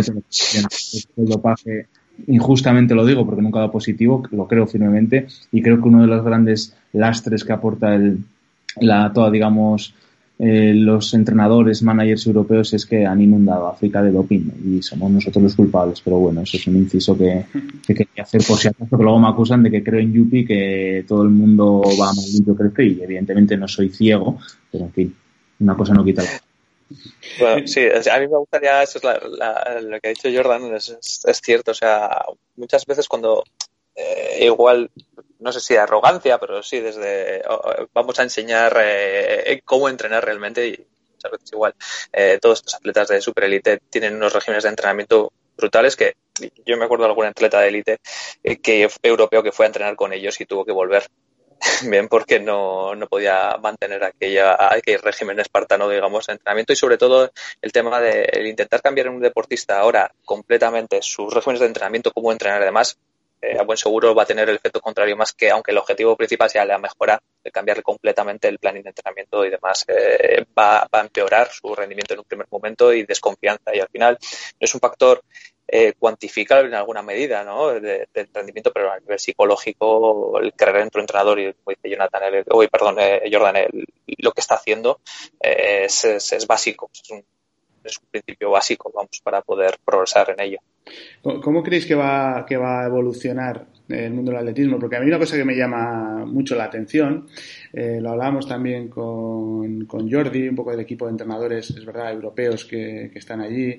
el dopaje, injustamente lo digo porque nunca da positivo, lo creo firmemente, y creo que uno de los grandes lastres que aporta el, la toda, digamos, eh, los entrenadores, managers europeos es que han inundado África de doping y somos nosotros los culpables. Pero bueno, eso es un inciso que, que quería hacer por si acaso, que luego me acusan de que creo en Yupi, que todo el mundo va más limpio que el F I. Y evidentemente no soy ciego, pero en fin, una cosa no quita la otra. Bueno, sí, a mí me gustaría, eso es la, la, lo que ha dicho Jordan, es, es, es cierto, o sea, muchas veces cuando eh, igual, no sé si arrogancia, pero sí desde, oh, vamos a enseñar eh, cómo entrenar realmente y muchas veces igual eh, todos estos atletas de superélite tienen unos regímenes de entrenamiento brutales que yo me acuerdo de algún atleta de élite eh, que europeo que fue a entrenar con ellos y tuvo que volver. Bien, porque no, no podía mantener aquella, aquel régimen espartano, digamos, de entrenamiento y sobre todo el tema de el intentar cambiar en un deportista ahora completamente sus regímenes de entrenamiento, cómo entrenar además, eh, a buen seguro va a tener el efecto contrario más que, aunque el objetivo principal sea la mejora, de cambiarle completamente el plan de entrenamiento y demás, eh, va, va a empeorar su rendimiento en un primer momento y desconfianza y al final no es un factor Eh, cuantificable en alguna medida, ¿no? de, de rendimiento, pero a nivel psicológico, el creer en tu entrenador y como dice Jonathan, el, oh, perdón, eh, Jordan, el, lo que está haciendo eh, es, es, es básico, es un, es un principio básico, vamos, para poder progresar en ello. ¿Cómo creéis que va, que va a evolucionar el mundo del atletismo? Porque a mí una cosa que me llama mucho la atención, eh, lo hablábamos también con, con Jordi, un poco del equipo de entrenadores, es verdad, europeos que, que están allí,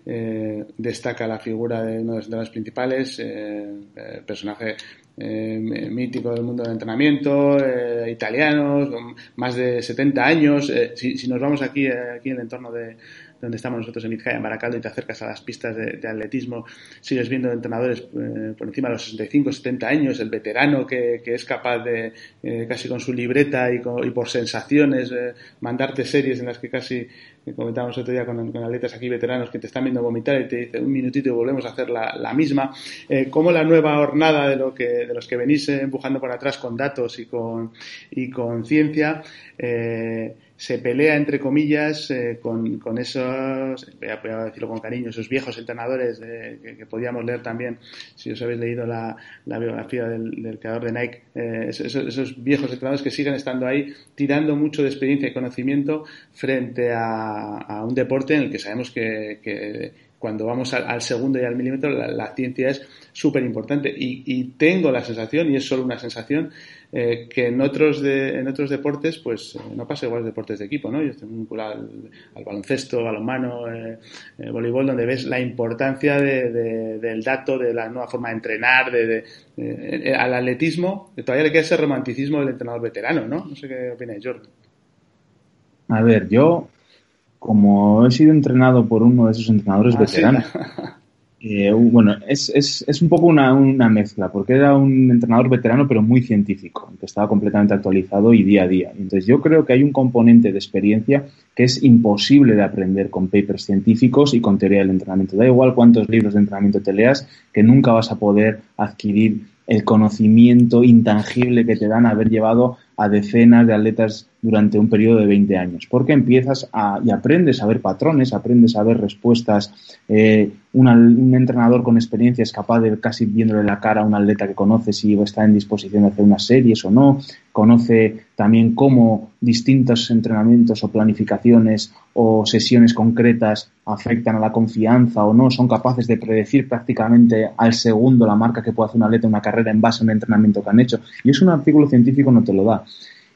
eh, destaca la figura de uno de los entrenadores principales, eh, eh, personaje eh, mítico del mundo del entrenamiento, eh, italianos, con más de setenta años, eh, si, si nos vamos aquí, eh, aquí en el entorno de donde estamos nosotros en Vizcaya, en Baracaldo, y te acercas a las pistas de, de atletismo, sigues viendo entrenadores eh, por encima de los sesenta y cinco, setenta años, el veterano que, que es capaz de, eh, casi con su libreta y, con, y por sensaciones, eh, mandarte series en las que casi, que comentábamos otro día con, con atletas aquí veteranos que te están viendo vomitar y te dicen un minutito y volvemos a hacer la, la misma. Eh, ¿Cómo la nueva hornada de, lo que, de los que venís eh, empujando por atrás con datos y con, y con ciencia, eh, se pelea, entre comillas, eh, con, con esos, voy a, voy a decirlo con cariño, esos viejos entrenadores de, que, que podíamos leer también, si os habéis leído la, la biografía del, del creador de Nike, eh, esos, esos viejos entrenadores que siguen estando ahí, tirando mucho de experiencia y conocimiento frente a, a un deporte en el que sabemos que, que cuando vamos al, al segundo y al milímetro la, la ciencia es súper importante y, y tengo la sensación, y es solo una sensación, eh, que en otros de, en otros deportes pues eh, no pasa igual deportes de equipo, ¿no? Yo estoy vinculado al, al baloncesto, balonmano, eh, eh, voleibol, donde ves la importancia de, de, del dato, de la nueva forma de entrenar, de, de, de, eh, al atletismo, que todavía le queda ese romanticismo del entrenador veterano, ¿no? No sé qué opináis, Jordan. A ver, yo, como he sido entrenado por uno de esos entrenadores ah, veteranos, sí. eh, bueno, es, es, es un poco una, una mezcla, porque era un entrenador veterano pero muy científico, que estaba completamente actualizado y día a día. Entonces yo creo que hay un componente de experiencia que es imposible de aprender con papers científicos y con teoría del entrenamiento. Da igual cuántos libros de entrenamiento te leas, que nunca vas a poder adquirir el conocimiento intangible que te dan haber llevado a decenas de atletas durante un periodo de veinte años, porque empiezas a, y aprendes a ver patrones, aprendes a ver respuestas. Eh, una, un entrenador con experiencia es capaz de casi viéndole la cara a un atleta que conoce si está en disposición de hacer unas series o no, conoce también cómo distintos entrenamientos o planificaciones o sesiones concretas afectan a la confianza o no, son capaces de predecir prácticamente al segundo la marca que puede hacer un atleta en una carrera en base a un entrenamiento que han hecho, y eso un artículo científico no te lo da.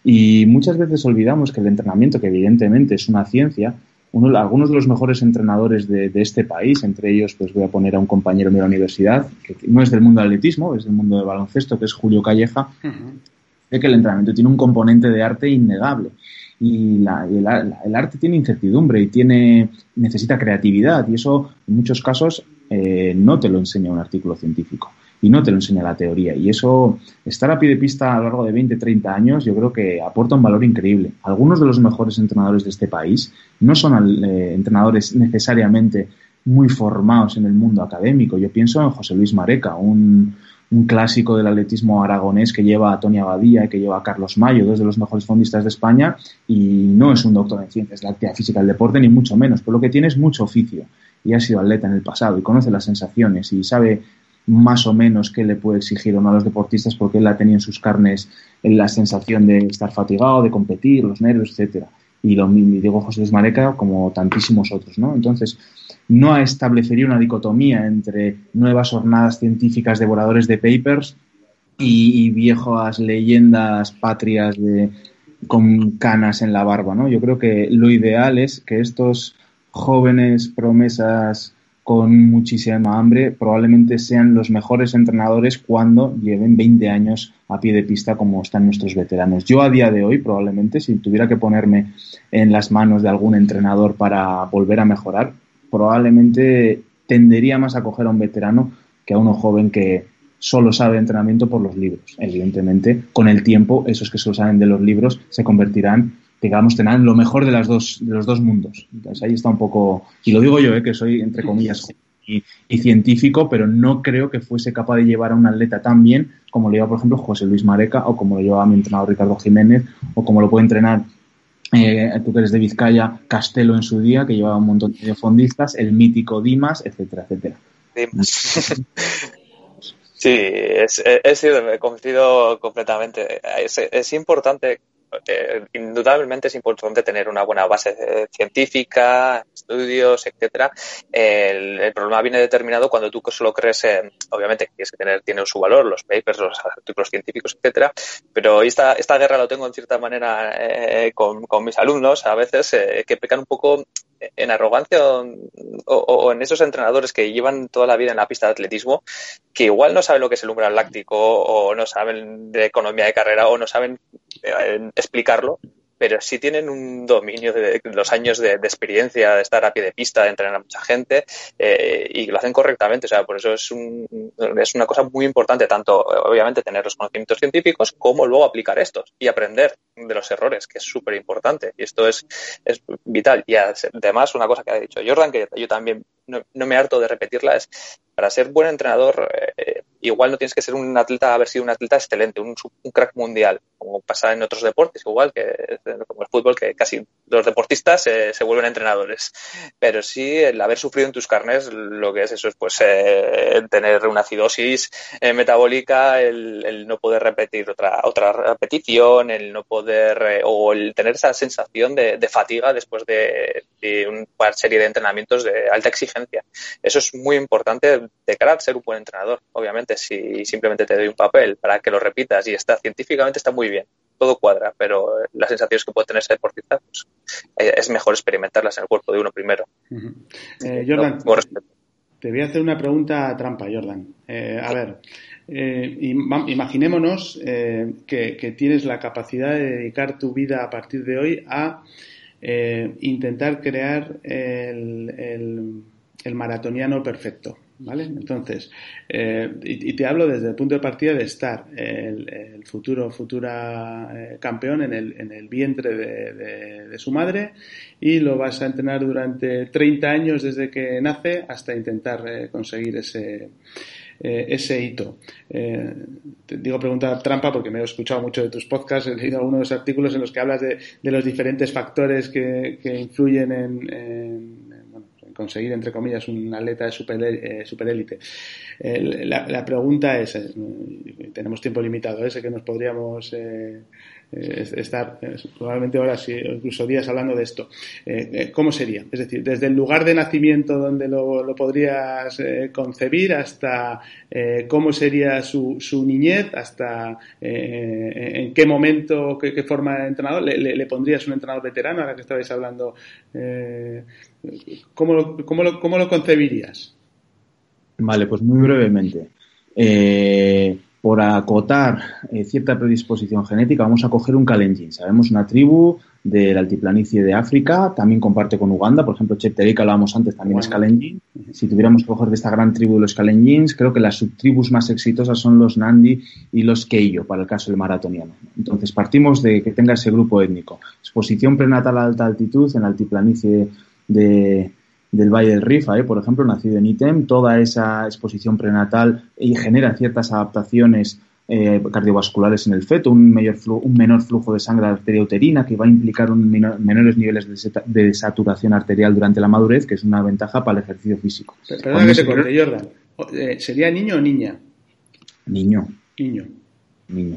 Y muchas veces olvidamos que el entrenamiento, que evidentemente es una ciencia, uno, algunos de los mejores entrenadores de, de este país, entre ellos pues voy a poner a un compañero de la universidad, que no es del mundo del atletismo, es del mundo del baloncesto, que es Julio Calleja, uh-huh. de que el entrenamiento tiene un componente de arte innegable. Y la, el, el arte tiene incertidumbre y tiene necesita creatividad, y eso en muchos casos eh, no te lo enseña un artículo científico y no te lo enseña la teoría, y eso, estar a pie de pista a lo largo de veinte, treinta años, yo creo que aporta un valor increíble. Algunos de los mejores entrenadores de este país no son eh, entrenadores necesariamente muy formados en el mundo académico. Yo pienso en José Luis Mareca, un un clásico del atletismo aragonés que lleva a Tony Abadía y que lleva a Carlos Mayo, dos de los mejores fondistas de España, y no es un doctor en ciencias de la actividad física del deporte, ni mucho menos, pero lo que tiene es mucho oficio y ha sido atleta en el pasado y conoce las sensaciones y sabe más o menos qué le puede exigir o no a los deportistas, porque él ha tenido en sus carnes la sensación de estar fatigado, de competir, los nervios, etcétera. y lo mismo digo José Luis Mareca como tantísimos otros, ¿no? Entonces, no establecería una dicotomía entre nuevas jornadas científicas devoradores de papers y, y viejas leyendas patrias de, con canas en la barba, ¿no? Yo creo que lo ideal es que estos jóvenes promesas con muchísima hambre probablemente sean los mejores entrenadores cuando lleven veinte años a pie de pista como están nuestros veteranos. Yo a día de hoy probablemente, si tuviera que ponerme en las manos de algún entrenador para volver a mejorar, probablemente tendería más a coger a un veterano que a uno joven que solo sabe entrenamiento por los libros. Evidentemente, con el tiempo, esos que solo saben de los libros se convertirán, digamos, tendrán lo mejor de las dos, de los dos mundos. Entonces ahí está un poco, y lo digo yo, ¿eh? que soy entre comillas y, y científico, pero no creo que fuese capaz de llevar a un atleta tan bien como lo lleva, por ejemplo, José Luis Mareca, o como lo lleva mi entrenador Ricardo Jiménez, o como lo puede entrenar eh, tú que eres de Vizcaya, Castelo en su día, que llevaba un montón de fondistas, el mítico Dimas, etcétera, etcétera. Dimas. Sí, es, es cierto, me coincido completamente. Es, es importante, eh, indudablemente es importante tener una buena base eh, científica, estudios, etcétera. El, el problema viene determinado cuando tú solo crees, en, obviamente tienes que tener, tiene su valor, los papers, los artículos científicos, etcétera. Pero esta, esta guerra lo tengo en cierta manera eh, con, con mis alumnos, a veces eh, que pecan un poco en arrogancia o, o, o en esos entrenadores que llevan toda la vida en la pista de atletismo, que igual no saben lo que es el umbral láctico o no saben de economía de carrera o no saben eh, explicarlo, pero sí tienen un dominio de, de los años de, de experiencia, de estar a pie de pista, de entrenar a mucha gente eh, y lo hacen correctamente. O sea, por eso es, un, es una cosa muy importante, tanto obviamente tener los conocimientos científicos como luego aplicar estos y aprender de los errores, que es súper importante. Y esto es, es vital. Y además, una cosa que ha dicho Jordan, que yo también no, no me harto de repetirla, es para ser buen entrenador, eh, igual no tienes que ser un atleta, haber sido un atleta excelente, un, un crack mundial, como pasa en otros deportes, igual que como el fútbol, que casi los deportistas eh, se vuelven entrenadores. Pero sí, el haber sufrido en tus carnes, lo que es eso es pues eh, tener una acidosis eh, metabólica, el, el no poder repetir otra otra repetición, el no poder, eh, o el tener esa sensación de, de fatiga después de, de una serie de entrenamientos de alta exigencia. Eso es muy importante de cara a ser un buen entrenador. Obviamente, si simplemente te doy un papel para que lo repitas y está científicamente está muy bien, todo cuadra, pero las sensaciones que puede tener ese deportista, pues, es mejor experimentarlas en el cuerpo de uno primero. Uh-huh. Eh, Jordan, no, te voy a hacer una pregunta trampa, Jordan. Eh, a ver, eh, imaginémonos eh, que, que tienes la capacidad de dedicar tu vida a partir de hoy a eh, intentar crear el, el, el maratoniano perfecto. ¿Vale? Entonces, eh, y, y te hablo desde el punto de partida de estar el, el futuro, futura eh, campeón en el, en el vientre de, de, de su madre y lo vas a entrenar durante treinta años desde que nace hasta intentar eh, conseguir ese, eh, ese hito. Eh, te digo pregunta trampa porque me he escuchado mucho de tus podcasts, he leído algunos artículos en los que hablas de, de los diferentes factores que, que influyen en, en conseguir, entre comillas, un atleta de super, eh, superélite. Eh, la, la pregunta es, eh, tenemos tiempo limitado, ese que nos podríamos eh, eh, estar eh, probablemente horas o incluso días hablando de esto. Eh, eh, ¿Cómo sería? Es decir, desde el lugar de nacimiento donde lo, lo podrías eh, concebir hasta eh, cómo sería su, su niñez, hasta eh, en qué momento, qué, qué forma de entrenador, le, le, le pondrías un entrenador veterano, ahora que estabais hablando. Eh, ¿Cómo lo, cómo, lo, ¿Cómo lo concebirías? Vale, pues muy brevemente. Eh, por acotar eh, cierta predisposición genética, vamos a coger un Kalenjin. Sabemos una tribu de la altiplanicie de África, también comparte con Uganda, por ejemplo, Cheptegei, que hablábamos antes, también bueno. es Kalenjin. Si tuviéramos que coger de esta gran tribu de los Kalenjins, creo que las subtribus más exitosas son los Nandi y los Keiyo, para el caso del maratoniano. Entonces, partimos de que tenga ese grupo étnico. Exposición prenatal a alta altitud en la altiplanicie de, del Valle del Rifa, ¿eh? Por ejemplo, nacido en Item, toda esa exposición prenatal y genera ciertas adaptaciones eh, cardiovasculares en el feto, un, mayor flujo, un menor flujo de sangre a la arteria uterina que va a implicar un menor, menores niveles de, seta, de saturación arterial durante la madurez, que es una ventaja para el ejercicio físico. Perdona que te corte, Jordan. ¿Sería niño o niña? Niño. Niño. Niño.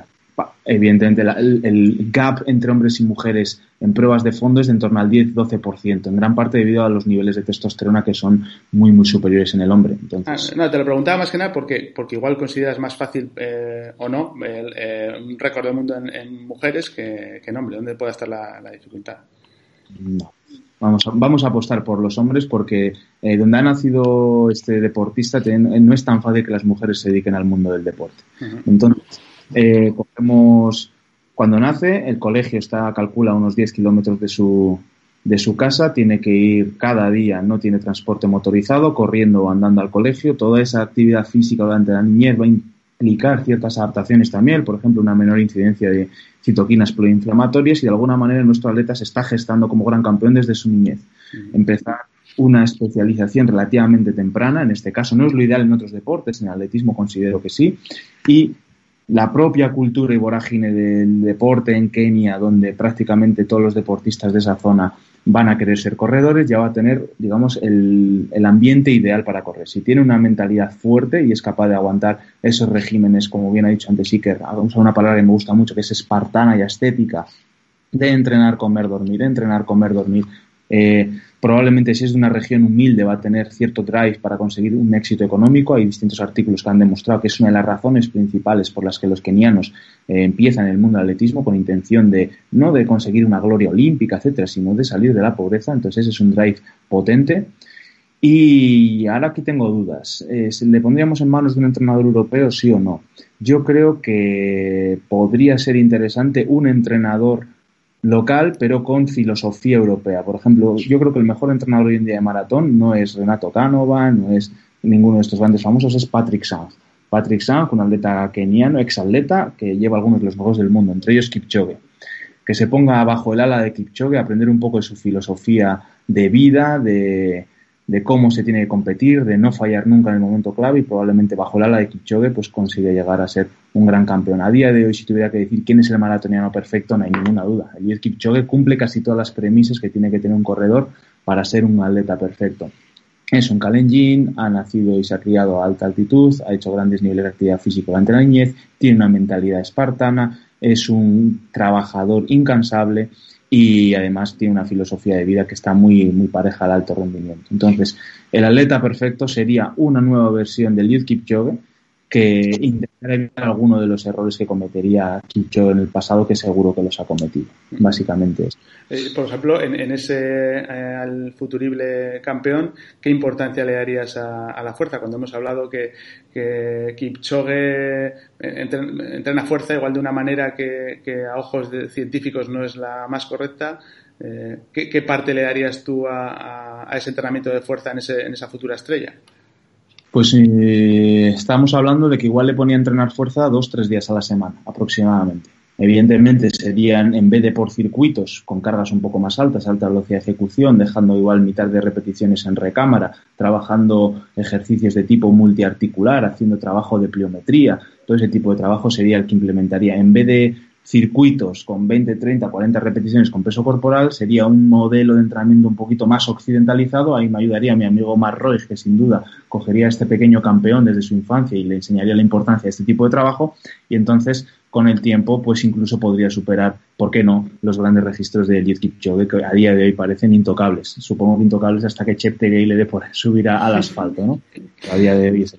evidentemente la, el, el gap entre hombres y mujeres en pruebas de fondo es de en torno al diez a doce por ciento, en gran parte debido a los niveles de testosterona que son muy muy superiores en el hombre. Entonces, ah, no, te lo preguntaba más que nada porque, porque igual consideras más fácil eh, o no el, eh, un récord del mundo en, en mujeres que, que en hombres. ¿Dónde puede estar la, la dificultad? No. Vamos a, vamos a apostar por los hombres porque eh, donde ha nacido este deportista ten, no es tan fácil que las mujeres se dediquen al mundo del deporte. Uh-huh. Entonces, eh, cogemos, cuando nace, el colegio está calcula a unos diez kilómetros de su, de su casa, tiene que ir cada día, no tiene transporte motorizado, corriendo o andando al colegio. Toda esa actividad física durante la niñez va a implicar ciertas adaptaciones también, por ejemplo, una menor incidencia de citoquinas proinflamatorias y de alguna manera nuestro atleta se está gestando como gran campeón desde su niñez. Uh-huh. Empezar una especialización relativamente temprana, en este caso no es lo ideal en otros deportes, en atletismo considero que sí, y la propia cultura y vorágine del deporte en Kenia, donde prácticamente todos los deportistas de esa zona van a querer ser corredores, ya va a tener, digamos, el, el ambiente ideal para correr. Si tiene una mentalidad fuerte y es capaz de aguantar esos regímenes, como bien ha dicho antes Iker, vamos a una palabra que me gusta mucho, que es espartana y ascética, de entrenar, comer, dormir, entrenar, comer, dormir. Eh, probablemente si es de una región humilde va a tener cierto drive para conseguir un éxito económico. Hay distintos artículos que han demostrado que es una de las razones principales por las que los kenianos eh, empiezan en el mundo del atletismo con intención de no de conseguir una gloria olímpica, etcétera, sino de salir de la pobreza. Entonces ese es un drive potente. Y ahora aquí tengo dudas. Eh, ¿Le pondríamos en manos de un entrenador europeo, sí o no? Yo creo que podría ser interesante un entrenador local, pero con filosofía europea. Por ejemplo, yo creo que el mejor entrenador hoy en día de maratón no es Renato Canova, no es ninguno de estos grandes famosos, es Patrick Sang. Patrick Sang, un atleta keniano, exatleta, que lleva algunos de los mejores del mundo, entre ellos Kipchoge. Que se ponga bajo el ala de Kipchoge a aprender un poco de su filosofía de vida, de, de cómo se tiene que competir, de no fallar nunca en el momento clave y probablemente bajo el ala de Kipchoge pues consigue llegar a ser un gran campeón. A día de hoy, si tuviera que decir quién es el maratoniano perfecto, no hay ninguna duda. Eliud Kipchoge cumple casi todas las premisas que tiene que tener un corredor para ser un atleta perfecto. Es un Kalenjin, ha nacido y se ha criado a alta altitud, ha hecho grandes niveles de actividad física durante la niñez, tiene una mentalidad espartana, es un trabajador incansable y además tiene una filosofía de vida que está muy, muy pareja al alto rendimiento. Entonces, el atleta perfecto sería una nueva versión de Eliud Kipchoge que intentara evitar alguno de los errores que cometería Kipchoge en el pasado, que seguro que los ha cometido. Básicamente es. Eh, por ejemplo, en, en ese eh, al futurible campeón, ¿qué importancia le darías a, a la fuerza? Cuando hemos hablado que, que Kipchoge entrena, entrena fuerza igual de una manera que, que a ojos de científicos no es la más correcta, eh, ¿qué, ¿qué parte le darías tú a, a, a ese entrenamiento de fuerza en, ese, en esa futura estrella? Pues eh, estamos hablando de que igual le ponía a entrenar fuerza dos, tres días a la semana, aproximadamente. Evidentemente serían, en vez de por circuitos, con cargas un poco más altas, alta velocidad de ejecución, dejando igual mitad de repeticiones en recámara, trabajando ejercicios de tipo multiarticular, haciendo trabajo de pliometría. Todo ese tipo de trabajo sería el que implementaría. En vez de circuitos con veinte, treinta, cuarenta repeticiones con peso corporal, sería un modelo de entrenamiento un poquito más occidentalizado. Ahí me ayudaría mi amigo Mark Roy, que sin duda cogería a este pequeño campeón desde su infancia y le enseñaría la importancia de este tipo de trabajo, y entonces con el tiempo pues incluso podría superar, ¿por qué no?, los grandes registros de Eliud Kipchoge, que a día de hoy parecen intocables. Supongo que intocables hasta que Cheptegei le dé por subir a, al asfalto, ¿no? A día de hoy es...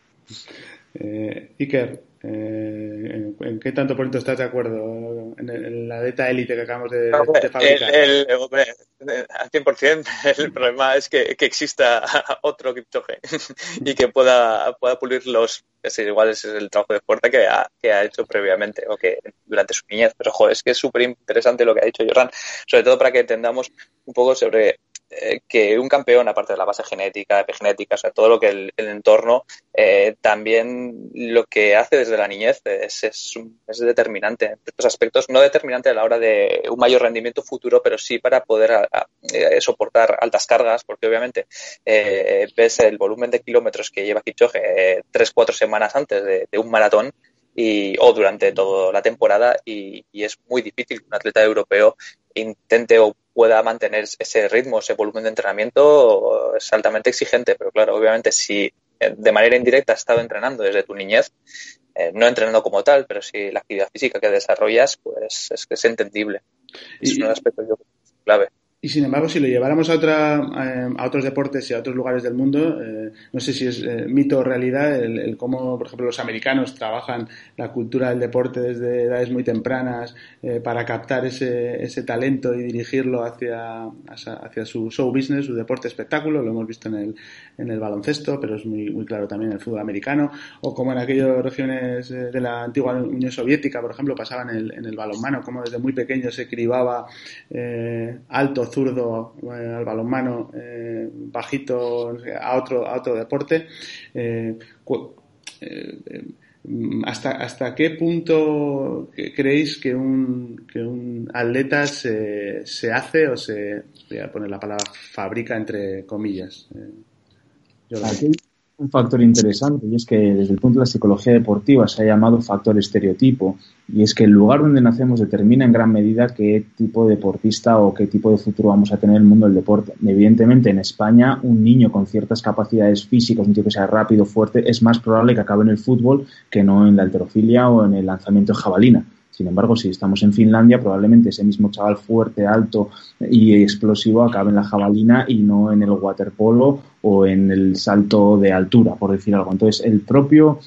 Eh, Iker, eh, ¿en qué tanto por ciento estás de acuerdo en, el, en la dieta élite que acabamos de, no, de fabricar? El, el, hombre, al cien por ciento. El problema es que, que exista otro Kipchoge y que pueda, pueda pulir los... Es igual es el trabajo de fuerza que ha, que ha hecho previamente o que durante su niñez. Pero, joder, es que es súper interesante lo que ha dicho Jordan, sobre todo para que entendamos un poco sobre... Eh, que un campeón, aparte de la base genética, epigenética, o sea, todo lo que el, el entorno, eh, también lo que hace desde la niñez es, es, es determinante en estos aspectos, no determinante a la hora de un mayor rendimiento futuro, pero sí para poder a, a, eh, soportar altas cargas, porque obviamente eh, ves el volumen de kilómetros que lleva Kipchoge eh, tres, cuatro semanas antes de, de un maratón y, o durante toda la temporada y, y es muy difícil que un atleta europeo intente o pueda mantener ese ritmo, ese volumen de entrenamiento. Es altamente exigente, pero claro, obviamente si de manera indirecta has estado entrenando desde tu niñez, eh, no entrenando como tal, pero sí la actividad física que desarrollas, pues es que es entendible. Es y, un aspecto yo creo, clave. Y sin embargo, si lo lleváramos a, otra, eh, a otros deportes y a otros lugares del mundo, eh, no sé si es eh, mito o realidad el, el cómo, por ejemplo, los americanos trabajan la cultura del deporte desde edades muy tempranas eh, para captar ese, ese talento y dirigirlo hacia, hacia su show business, su deporte espectáculo. Lo hemos visto en el, en el baloncesto, pero es muy, muy claro también en el fútbol americano, o como en aquellas regiones de la antigua Unión Soviética, por ejemplo, pasaba en el, en el balonmano, como desde muy pequeño se cribaba eh, alto, zurdo eh, al balonmano, eh, bajito no sé, a otro a otro deporte. Eh, cu- eh, hasta hasta qué punto creéis que un que un atleta se, se hace o se, voy a poner la palabra fabrica entre comillas? Eh, yo lo Aquí hay un factor interesante, y es que desde el punto de la psicología deportiva se ha llamado factor estereotipo, y es que el lugar donde nacemos determina en gran medida qué tipo de deportista o qué tipo de futuro vamos a tener en el mundo del deporte. Evidentemente, en España, un niño con ciertas capacidades físicas, un tío que sea rápido, fuerte, es más probable que acabe en el fútbol que no en la halterofilia o en el lanzamiento de jabalina. Sin embargo, si estamos en Finlandia, probablemente ese mismo chaval fuerte, alto y explosivo acabe en la jabalina y no en el waterpolo o en el salto de altura, por decir algo. Entonces, el propio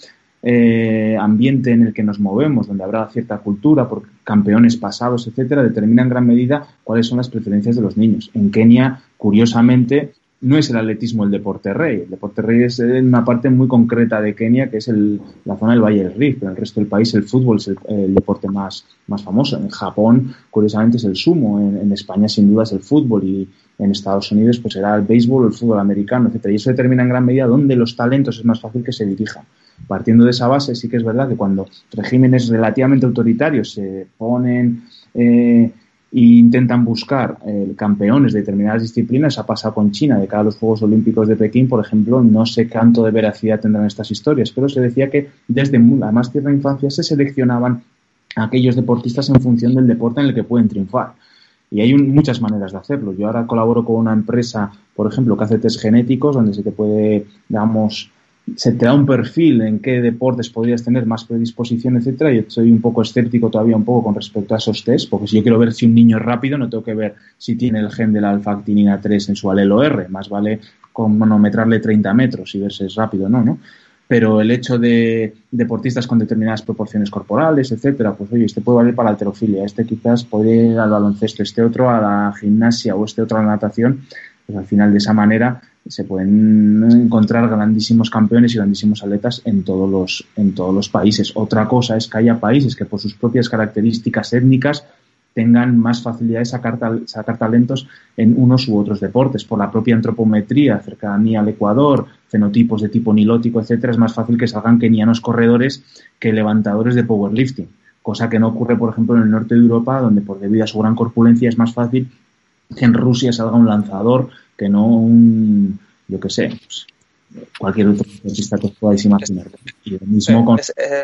eh, ambiente en el que nos movemos, donde habrá cierta cultura por campeones pasados, etcétera, determina en gran medida cuáles son las preferencias de los niños. En Kenia, curiosamente, no es el atletismo el deporte rey. El deporte rey es una parte muy concreta de Kenia, que es el, la zona del Valle del Rift, pero en el resto del país el fútbol es el, el deporte más, más famoso. En Japón, curiosamente, es el sumo. En, en España, sin duda, es el fútbol. Y en Estados Unidos, pues será el béisbol o el fútbol americano, etcétera. Y eso determina en gran medida dónde los talentos es más fácil que se dirijan. Partiendo de esa base, sí que es verdad que cuando regímenes relativamente autoritarios se ponen... Eh, e intentan buscar eh, campeones de determinadas disciplinas, ha pasado con China de cara a los Juegos Olímpicos de Pekín, por ejemplo. No sé cuánto de veracidad tendrán estas historias, pero se decía que desde la más tierna infancia se seleccionaban a aquellos deportistas en función del deporte en el que pueden triunfar. Y hay un, muchas maneras de hacerlo. Yo ahora colaboro con una empresa, por ejemplo, que hace test genéticos, donde se te puede, digamos, se te da un perfil en qué deportes podrías tener más predisposición, etcétera. Yo soy un poco escéptico todavía un poco con respecto a esos test, porque si yo quiero ver si un niño es rápido, no tengo que ver si tiene el gen de la alfa-actinina tres en su alelo R. Más vale cronometrarle treinta metros y ver si es rápido o no, ¿no? Pero el hecho de deportistas con determinadas proporciones corporales, etcétera, pues oye, este puede valer para la halterofilia, este quizás podría ir al baloncesto, este otro a la gimnasia o este otro a la natación. Pues al final, de esa manera, se pueden encontrar grandísimos campeones y grandísimos atletas en todos los, en todos los países. Otra cosa es que haya países que por sus propias características étnicas tengan más facilidad de sacar, tal, sacar talentos en unos u otros deportes. Por la propia antropometría, cercanía al Ecuador, fenotipos de tipo nilótico, etcétera, es más fácil que salgan kenianos corredores que levantadores de powerlifting. Cosa que no ocurre, por ejemplo, en el norte de Europa, donde por debido a su gran corpulencia es más fácil que en Rusia salga un lanzador que no un, yo qué sé, pues, cualquier otro deportista que os podáis imaginar. Y lo mismo con... Es, eh,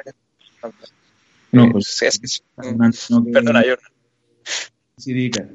no, pues... Sí, es que es... Una, no, que... Perdona, Jordan. Sí, Dica.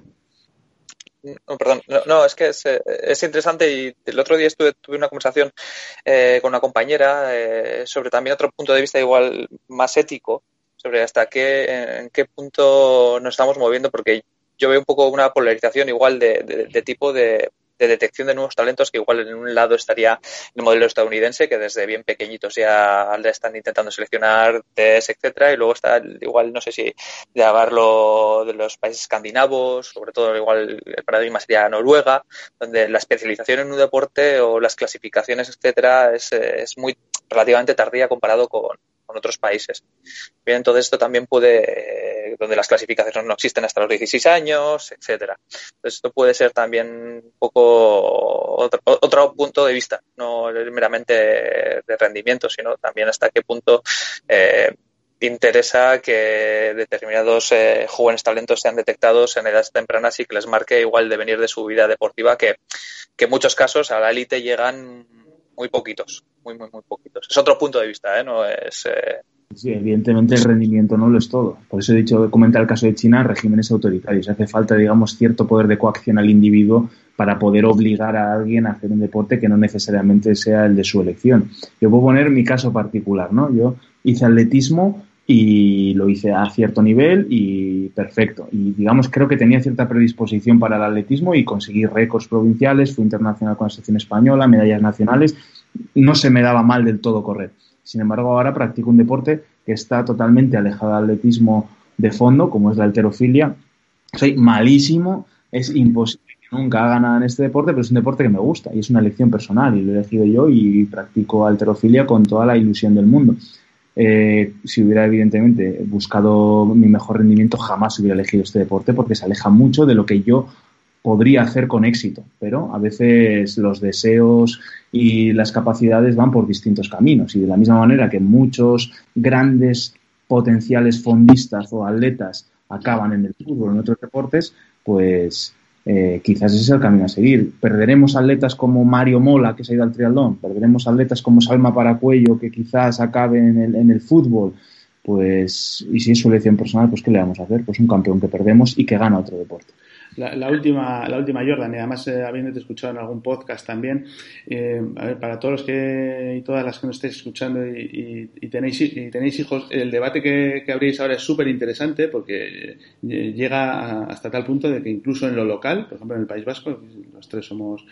No, perdón, no, no, es que es, es interesante, y el otro día estuve, tuve una conversación eh, con una compañera eh, sobre también otro punto de vista igual más ético, sobre hasta qué, en qué punto nos estamos moviendo, porque yo veo un poco una polarización igual de, de, de tipo de, de detección de nuevos talentos, que igual en un lado estaría el modelo estadounidense, que desde bien pequeñitos ya están intentando seleccionar test, etcétera, y luego está igual, no sé si llamarlo de los países escandinavos, sobre todo igual el paradigma sería Noruega, donde la especialización en un deporte o las clasificaciones, etcétera, es, es muy relativamente tardía comparado con con otros países. Bien, entonces esto también puede, eh, donde las clasificaciones no existen hasta los dieciséis años, etcétera. Entonces esto puede ser también un poco otro, otro punto de vista, no meramente de rendimiento, sino también hasta qué punto eh, interesa que determinados eh, jóvenes talentos sean detectados en edades tempranas y que les marque igual el devenir de su vida deportiva, que, que en muchos casos a la élite llegan muy poquitos, muy, muy, muy poquitos. Es otro punto de vista, ¿eh? No es... Eh... Sí, evidentemente el rendimiento no lo es todo. Por eso he dicho, comentar el caso de China, regímenes autoritarios. Hace falta, digamos, cierto poder de coacción al individuo para poder obligar a alguien a hacer un deporte que no necesariamente sea el de su elección. Yo puedo poner mi caso particular, ¿no? Yo hice atletismo y lo hice a cierto nivel y perfecto. Y digamos, creo que tenía cierta predisposición para el atletismo y conseguí récords provinciales, fui internacional con la selección española, medallas nacionales. No se me daba mal del todo correr. Sin embargo, ahora practico un deporte que está totalmente alejado del atletismo de fondo, como es la halterofilia. Soy malísimo, es imposible que nunca haga nada en este deporte, pero es un deporte que me gusta y es una elección personal y lo he elegido yo y practico halterofilia con toda la ilusión del mundo. Eh, si hubiera evidentemente buscado mi mejor rendimiento, jamás hubiera elegido este deporte porque se aleja mucho de lo que yo podría hacer con éxito, pero a veces los deseos y las capacidades van por distintos caminos y de la misma manera que muchos grandes potenciales fondistas o atletas acaban en el fútbol o en otros deportes, pues eh, quizás ese es el camino a seguir. Perderemos atletas como Mario Mola, que se ha ido al triatlón, perderemos atletas como Salma Paracuello, que quizás acabe en el, en el fútbol, pues, y si es su elección personal, pues ¿qué le vamos a hacer? Pues un campeón que perdemos y que gana otro deporte. La, la última, la última Jordan, y además eh, habiéndote escuchado en algún podcast también, eh, a ver, para todos los que y todas las que nos estéis escuchando y, y, y, tenéis, y tenéis hijos, el debate que, que abrís ahora es súper interesante porque eh, llega hasta tal punto de que incluso en lo local, por ejemplo en el País Vasco, los tres somos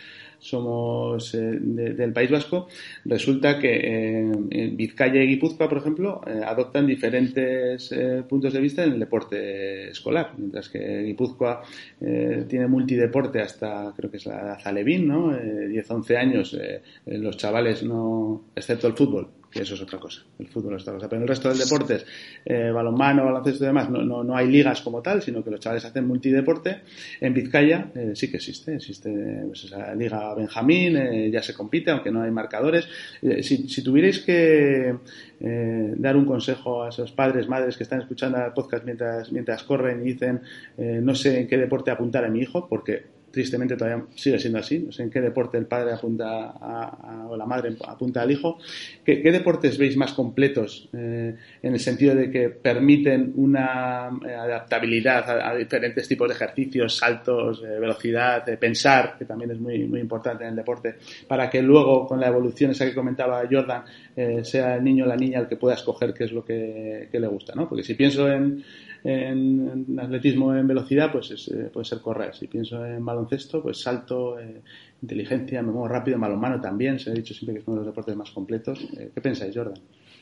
somos eh, de, del País Vasco, resulta que eh, en Vizcaya y Guipúzcoa, por ejemplo, eh, adoptan diferentes eh, puntos de vista en el deporte escolar, mientras que Guipúzcoa eh, tiene multideporte hasta, creo que es la edad alevín, ¿no? Eh, diez, once años, eh, los chavales no, excepto el fútbol, que eso es otra cosa, el fútbol es otra cosa, pero en el resto del deportes, eh, balonmano, baloncesto y demás, no, no, no hay ligas como tal, sino que los chavales hacen multideporte. En Vizcaya eh, sí que existe, existe pues, esa liga Benjamín, eh, ya se compite, aunque no hay marcadores. Eh, si, si tuvierais que eh, dar un consejo a esos padres, madres que están escuchando el podcast mientras, mientras corren y dicen eh, no sé en qué deporte apuntar a mi hijo, porque tristemente todavía sigue siendo así, no sé en qué deporte el padre apunta a, a, o la madre apunta al hijo. ¿Qué, qué deportes veis más completos eh, en el sentido de que permiten una adaptabilidad a, a diferentes tipos de ejercicios, saltos, eh, velocidad, eh, pensar, que también es muy, muy importante en el deporte, para que luego con la evolución esa que comentaba Jordan eh, sea el niño o la niña el que pueda escoger qué es lo que, que le gusta, ¿no? Porque si pienso en En, en atletismo en velocidad, pues es, eh, puede ser correr. Si pienso en baloncesto, pues salto, eh, inteligencia, me muevo rápido, en balonmano también. Se ha dicho siempre que es uno de los deportes más completos. Eh, ¿Qué pensáis, Jordan?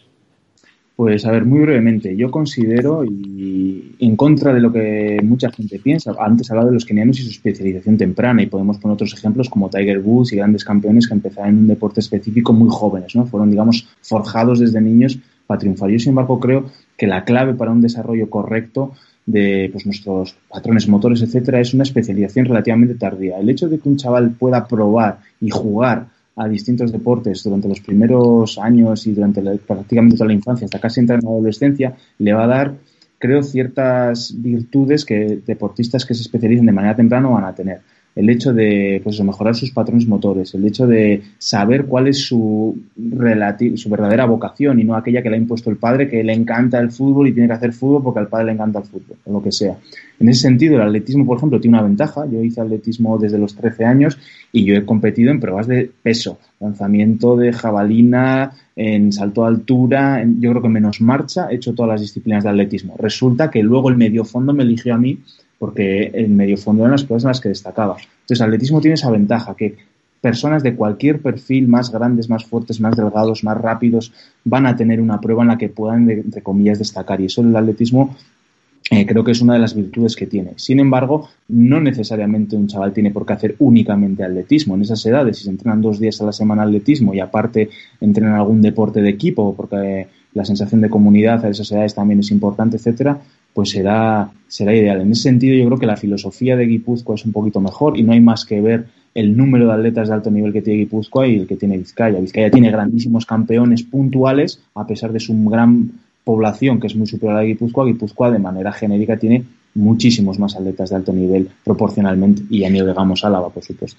Pues a ver, muy brevemente, yo considero, y en contra de lo que mucha gente piensa, antes he hablado de los kenianos y su especialización temprana, y podemos poner otros ejemplos como Tiger Woods y grandes campeones que empezaron en un deporte específico muy jóvenes, ¿no? Fueron, digamos, forjados desde niños para triunfar. Yo, sin embargo, creo que la clave para un desarrollo correcto de pues, nuestros patrones motores, etcétera, es una especialización relativamente tardía. El hecho de que un chaval pueda probar y jugar a distintos deportes durante los primeros años y durante la, prácticamente toda la infancia, hasta casi entrar en la adolescencia, le va a dar, creo, ciertas virtudes que deportistas que se especialicen de manera temprana van a tener. El hecho de pues, mejorar sus patrones motores, el hecho de saber cuál es su, relati- su verdadera vocación y no aquella que le ha impuesto el padre, que le encanta el fútbol y tiene que hacer fútbol porque al padre le encanta el fútbol, o lo que sea. En ese sentido, el atletismo, por ejemplo, tiene una ventaja. Yo hice atletismo desde los trece años y yo he competido en pruebas de peso, lanzamiento de jabalina, en salto de altura, en, yo creo que menos marcha, he hecho todas las disciplinas de atletismo. Resulta que luego el medio fondo me eligió a mí porque el medio fondo eran las pruebas en las que destacaba. Entonces, el atletismo tiene esa ventaja, que personas de cualquier perfil, más grandes, más fuertes, más delgados, más rápidos, van a tener una prueba en la que puedan, entre comillas, destacar. Y eso el atletismo eh, creo que es una de las virtudes que tiene. Sin embargo, no necesariamente un chaval tiene por qué hacer únicamente atletismo. En esas edades, si se entrenan dos días a la semana atletismo y aparte entrenan algún deporte de equipo, porque la sensación de comunidad a esas edades también es importante, etcétera, pues será, será ideal. En ese sentido, yo creo que la filosofía de Guipúzcoa es un poquito mejor y no hay más que ver el número de atletas de alto nivel que tiene Guipúzcoa y el que tiene Vizcaya. Vizcaya tiene grandísimos campeones puntuales, a pesar de su gran población, que es muy superior a la de Guipúzcoa. Guipúzcoa, de manera genérica, tiene muchísimos más atletas de alto nivel proporcionalmente, y a nivel llegamos a Álava, por supuesto.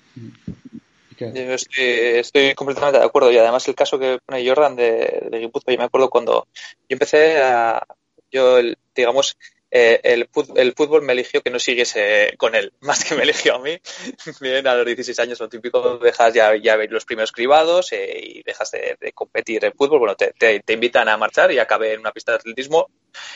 Yo estoy, estoy completamente de acuerdo, y además el caso que pone Jordan de, de Guipúzcoa, yo me acuerdo cuando yo empecé a, yo digamos eh, el, el fútbol me eligió que no siguiese con él, más que me eligió a mí. Bien, a los dieciséis años lo típico, dejas ya, ya los primeros cribados eh, y dejas de, de competir en fútbol. Bueno, te, te, te invitan a marchar y acabé en una pista de atletismo.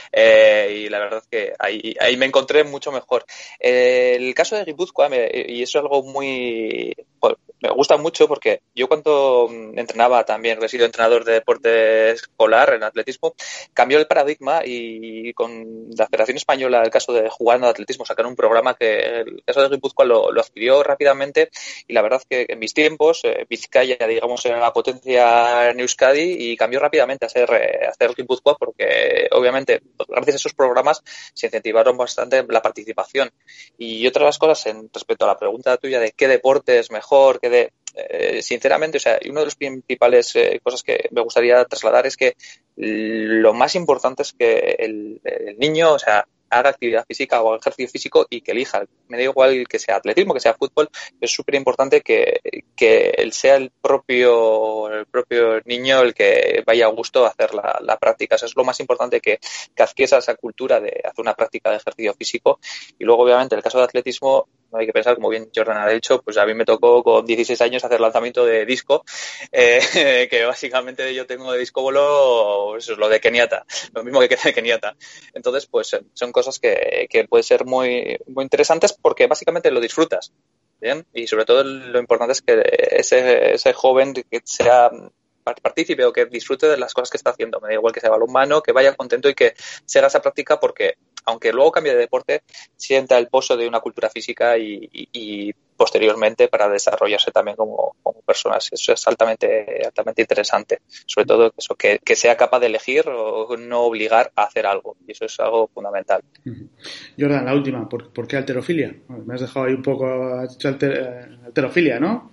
Eh, y la verdad es que ahí, ahí me encontré mucho mejor. Eh, el caso de Guipúzcoa, me, y eso es algo muy... Pues, me gusta mucho porque yo cuando entrenaba también, he sido entrenador de deporte escolar en atletismo, cambió el paradigma y con la Federación Española, el caso de jugar en atletismo, sacaron un programa que el caso de Guipúzcoa lo, lo adquirió rápidamente y la verdad es que en mis tiempos eh, Vizcaya, digamos, era la potencia en Euskadi y cambió rápidamente a ser, eh, a ser Guipúzcoa porque obviamente gracias a esos programas se incentivaron bastante la participación. Y otra de las cosas en respecto a la pregunta tuya de qué deporte es mejor, qué de eh, sinceramente, o sea, una de las principales eh, cosas que me gustaría trasladar es que lo más importante es que el, el niño, o sea, haga actividad física o ejercicio físico y que elija. Me da igual que sea atletismo, que sea fútbol, es súper importante que, que él sea el propio, el propio niño el que vaya a gusto a hacer la, la práctica. Eso es lo más importante, que, que adquiera esa cultura de hacer una práctica de ejercicio físico. Y luego, obviamente, el caso de atletismo, no hay que pensar, como bien Jordan ha dicho, pues a mí me tocó con dieciséis años hacer lanzamiento de disco, eh, que básicamente yo tengo de disco bolo, eso es lo de Kenyatta, lo mismo que de Kenyatta. Entonces, pues son cosas que, que pueden ser muy, muy interesantes porque básicamente lo disfrutas, ¿bien? Y sobre todo lo importante es que ese, ese joven que sea partícipe o que disfrute de las cosas que está haciendo. Me da igual que sea balonmano, que vaya contento y que se haga esa práctica porque, aunque luego cambie de deporte, sienta el pozo de una cultura física y, y, y posteriormente para desarrollarse también como, como personas. Eso es altamente, altamente interesante. Sobre todo eso, que, que sea capaz de elegir o no obligar a hacer algo. Y eso es algo fundamental. Jordan, la última. ¿Por, ¿por qué halterofilia? Bueno, me has dejado ahí un poco, has dicho alter, halterofilia, ¿no?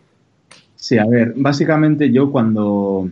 Sí, a ver, básicamente yo cuando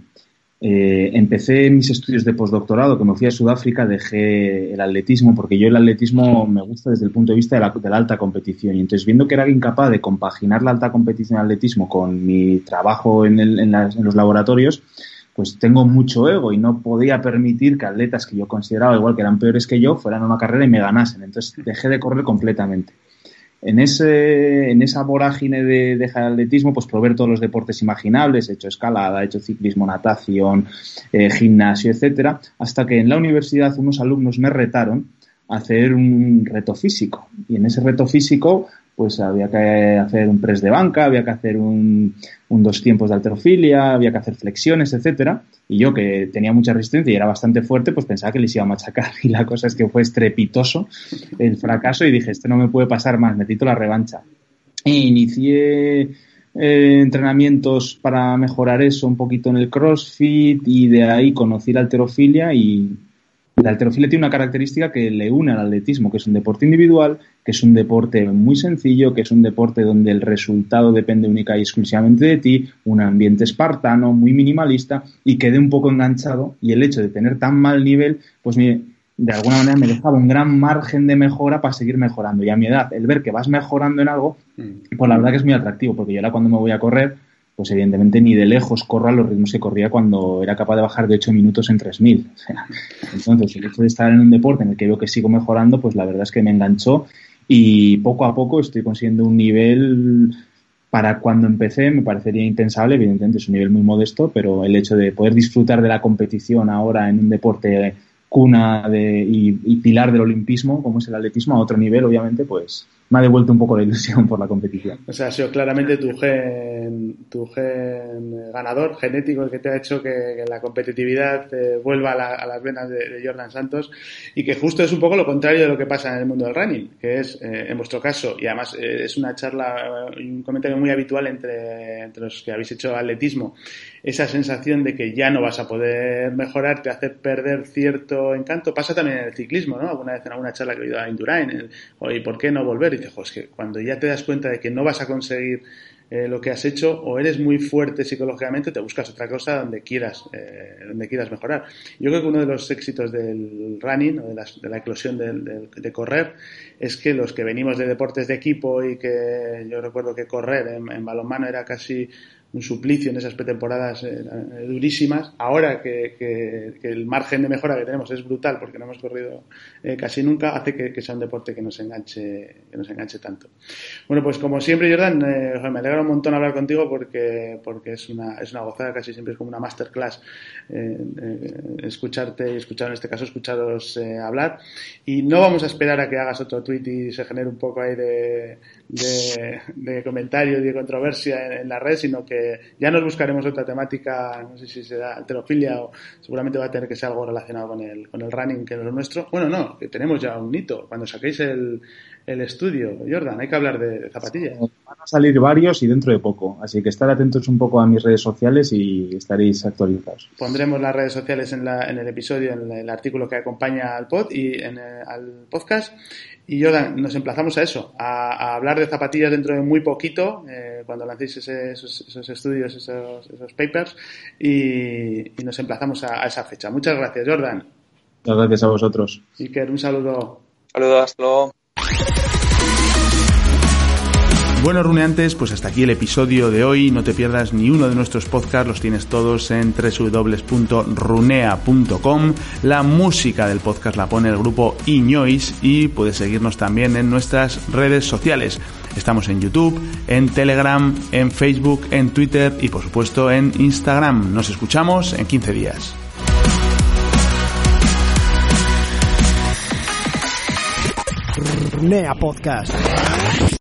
eh, empecé mis estudios de postdoctorado, que me fui a Sudáfrica, dejé el atletismo porque yo el atletismo me gusta desde el punto de vista de la, de la alta competición. Y entonces, viendo que era incapaz de compaginar la alta competición del atletismo con mi trabajo en, el, en, las, en los laboratorios, pues tengo mucho ego y no podía permitir que atletas que yo consideraba igual que eran peores que yo fueran a una carrera y me ganasen. Entonces dejé de correr completamente. En ese, en esa vorágine de, de atletismo, pues probé todos los deportes imaginables, he hecho escalada, he hecho ciclismo, natación, eh, gimnasio, etcétera, hasta que en la universidad unos alumnos me retaron a hacer un reto físico. Y en ese reto físico, pues había que hacer un press de banca, había que hacer un, un dos tiempos de halterofilia, había que hacer flexiones, etcétera. Y yo, que tenía mucha resistencia y era bastante fuerte, pues pensaba que les iba a machacar. Y la cosa es que fue estrepitoso el fracaso y dije, esto no me puede pasar más, necesito la revancha. E inicié eh, entrenamientos para mejorar eso un poquito en el CrossFit y de ahí conocí la halterofilia y la halterofilia tiene una característica que le une al atletismo, que es un deporte individual, que es un deporte muy sencillo, que es un deporte donde el resultado depende única y exclusivamente de ti, un ambiente espartano, muy minimalista y quedé un poco enganchado y el hecho de tener tan mal nivel, pues me, de alguna manera me dejaba un gran margen de mejora para seguir mejorando. Y a mi edad, el ver que vas mejorando en algo, pues la verdad que es muy atractivo, porque yo ahora cuando me voy a correr, pues evidentemente ni de lejos corro a los ritmos que corría cuando era capaz de bajar de ocho minutos en tres mil. O sea, entonces, el hecho de estar en un deporte en el que veo que sigo mejorando, pues la verdad es que me enganchó y poco a poco estoy consiguiendo un nivel, para cuando empecé me parecería impensable, evidentemente es un nivel muy modesto, pero el hecho de poder disfrutar de la competición ahora en un deporte cuna de, y, y pilar del olimpismo, como es el atletismo, a otro nivel, obviamente, pues me ha devuelto un poco la ilusión por la competición. O sea, ha sido claramente tu gen, tu gen ganador, genético, el que te ha hecho que, que la competitividad eh, vuelva a, la, a las venas de, de Jordan Santos y que justo es un poco lo contrario de lo que pasa en el mundo del running, que es, eh, en vuestro caso, y además eh, es una charla y un comentario muy habitual entre, entre los que habéis hecho atletismo, esa sensación de que ya no vas a poder mejorar te hace perder cierto encanto. Pasa también en el ciclismo, ¿no? Alguna vez en alguna charla que he oído a Indurain, el, oye, ¿por qué no volver? Y dices, jo, es que cuando ya te das cuenta de que no vas a conseguir eh, lo que has hecho, o eres muy fuerte psicológicamente, te buscas otra cosa donde quieras, eh, donde quieras mejorar. Yo creo que uno de los éxitos del running, o de la, de la eclosión de, de, de correr, es que los que venimos de deportes de equipo y que yo recuerdo que correr en, en balonmano era casi un suplicio en esas pretemporadas eh, eh, durísimas. Ahora que, que, que el margen de mejora que tenemos es brutal porque no hemos corrido eh, casi nunca, hace que, que sea un deporte que nos enganche, que nos enganche tanto. Bueno, pues como siempre, Jordan, eh, me alegra un montón hablar contigo porque, porque es una, es una gozada, casi siempre es como una masterclass eh, eh, escucharte y escuchar, en este caso, escucharos eh, hablar. Y no vamos a esperar a que hagas otro tweet y se genere un poco ahí de, de, de comentarios y de controversia en, en la red, sino que ya nos buscaremos otra temática, no sé si será halterofilia o seguramente va a tener que ser algo relacionado con el, con el running, que es lo nuestro. Bueno, no, que tenemos ya un hito. Cuando saquéis el, el estudio, Jordan, hay que hablar de, de zapatillas. Van a salir varios y dentro de poco, así que estar atentos un poco a mis redes sociales y estaréis actualizados. Pondremos las redes sociales en, la, en el episodio, en el artículo que acompaña al pod y en el, al podcast. Y Jordan, nos emplazamos a eso, a, a hablar de zapatillas dentro de muy poquito, eh, cuando lancéis ese, esos, esos estudios, esos, esos papers, y, y nos emplazamos a, a esa fecha. Muchas gracias, Jordan. Muchas gracias a vosotros. Iker, un saludo. Saludos, hasta luego. Bueno, runeantes, pues hasta aquí el episodio de hoy. No te pierdas ni uno de nuestros podcasts, los tienes todos en doble u doble u doble u punto runea punto com. La música del podcast la pone el grupo Iñois y puedes seguirnos también en nuestras redes sociales. Estamos en YouTube, en Telegram, en Facebook, en Twitter y por supuesto en Instagram. Nos escuchamos en quince días. Runea Podcast.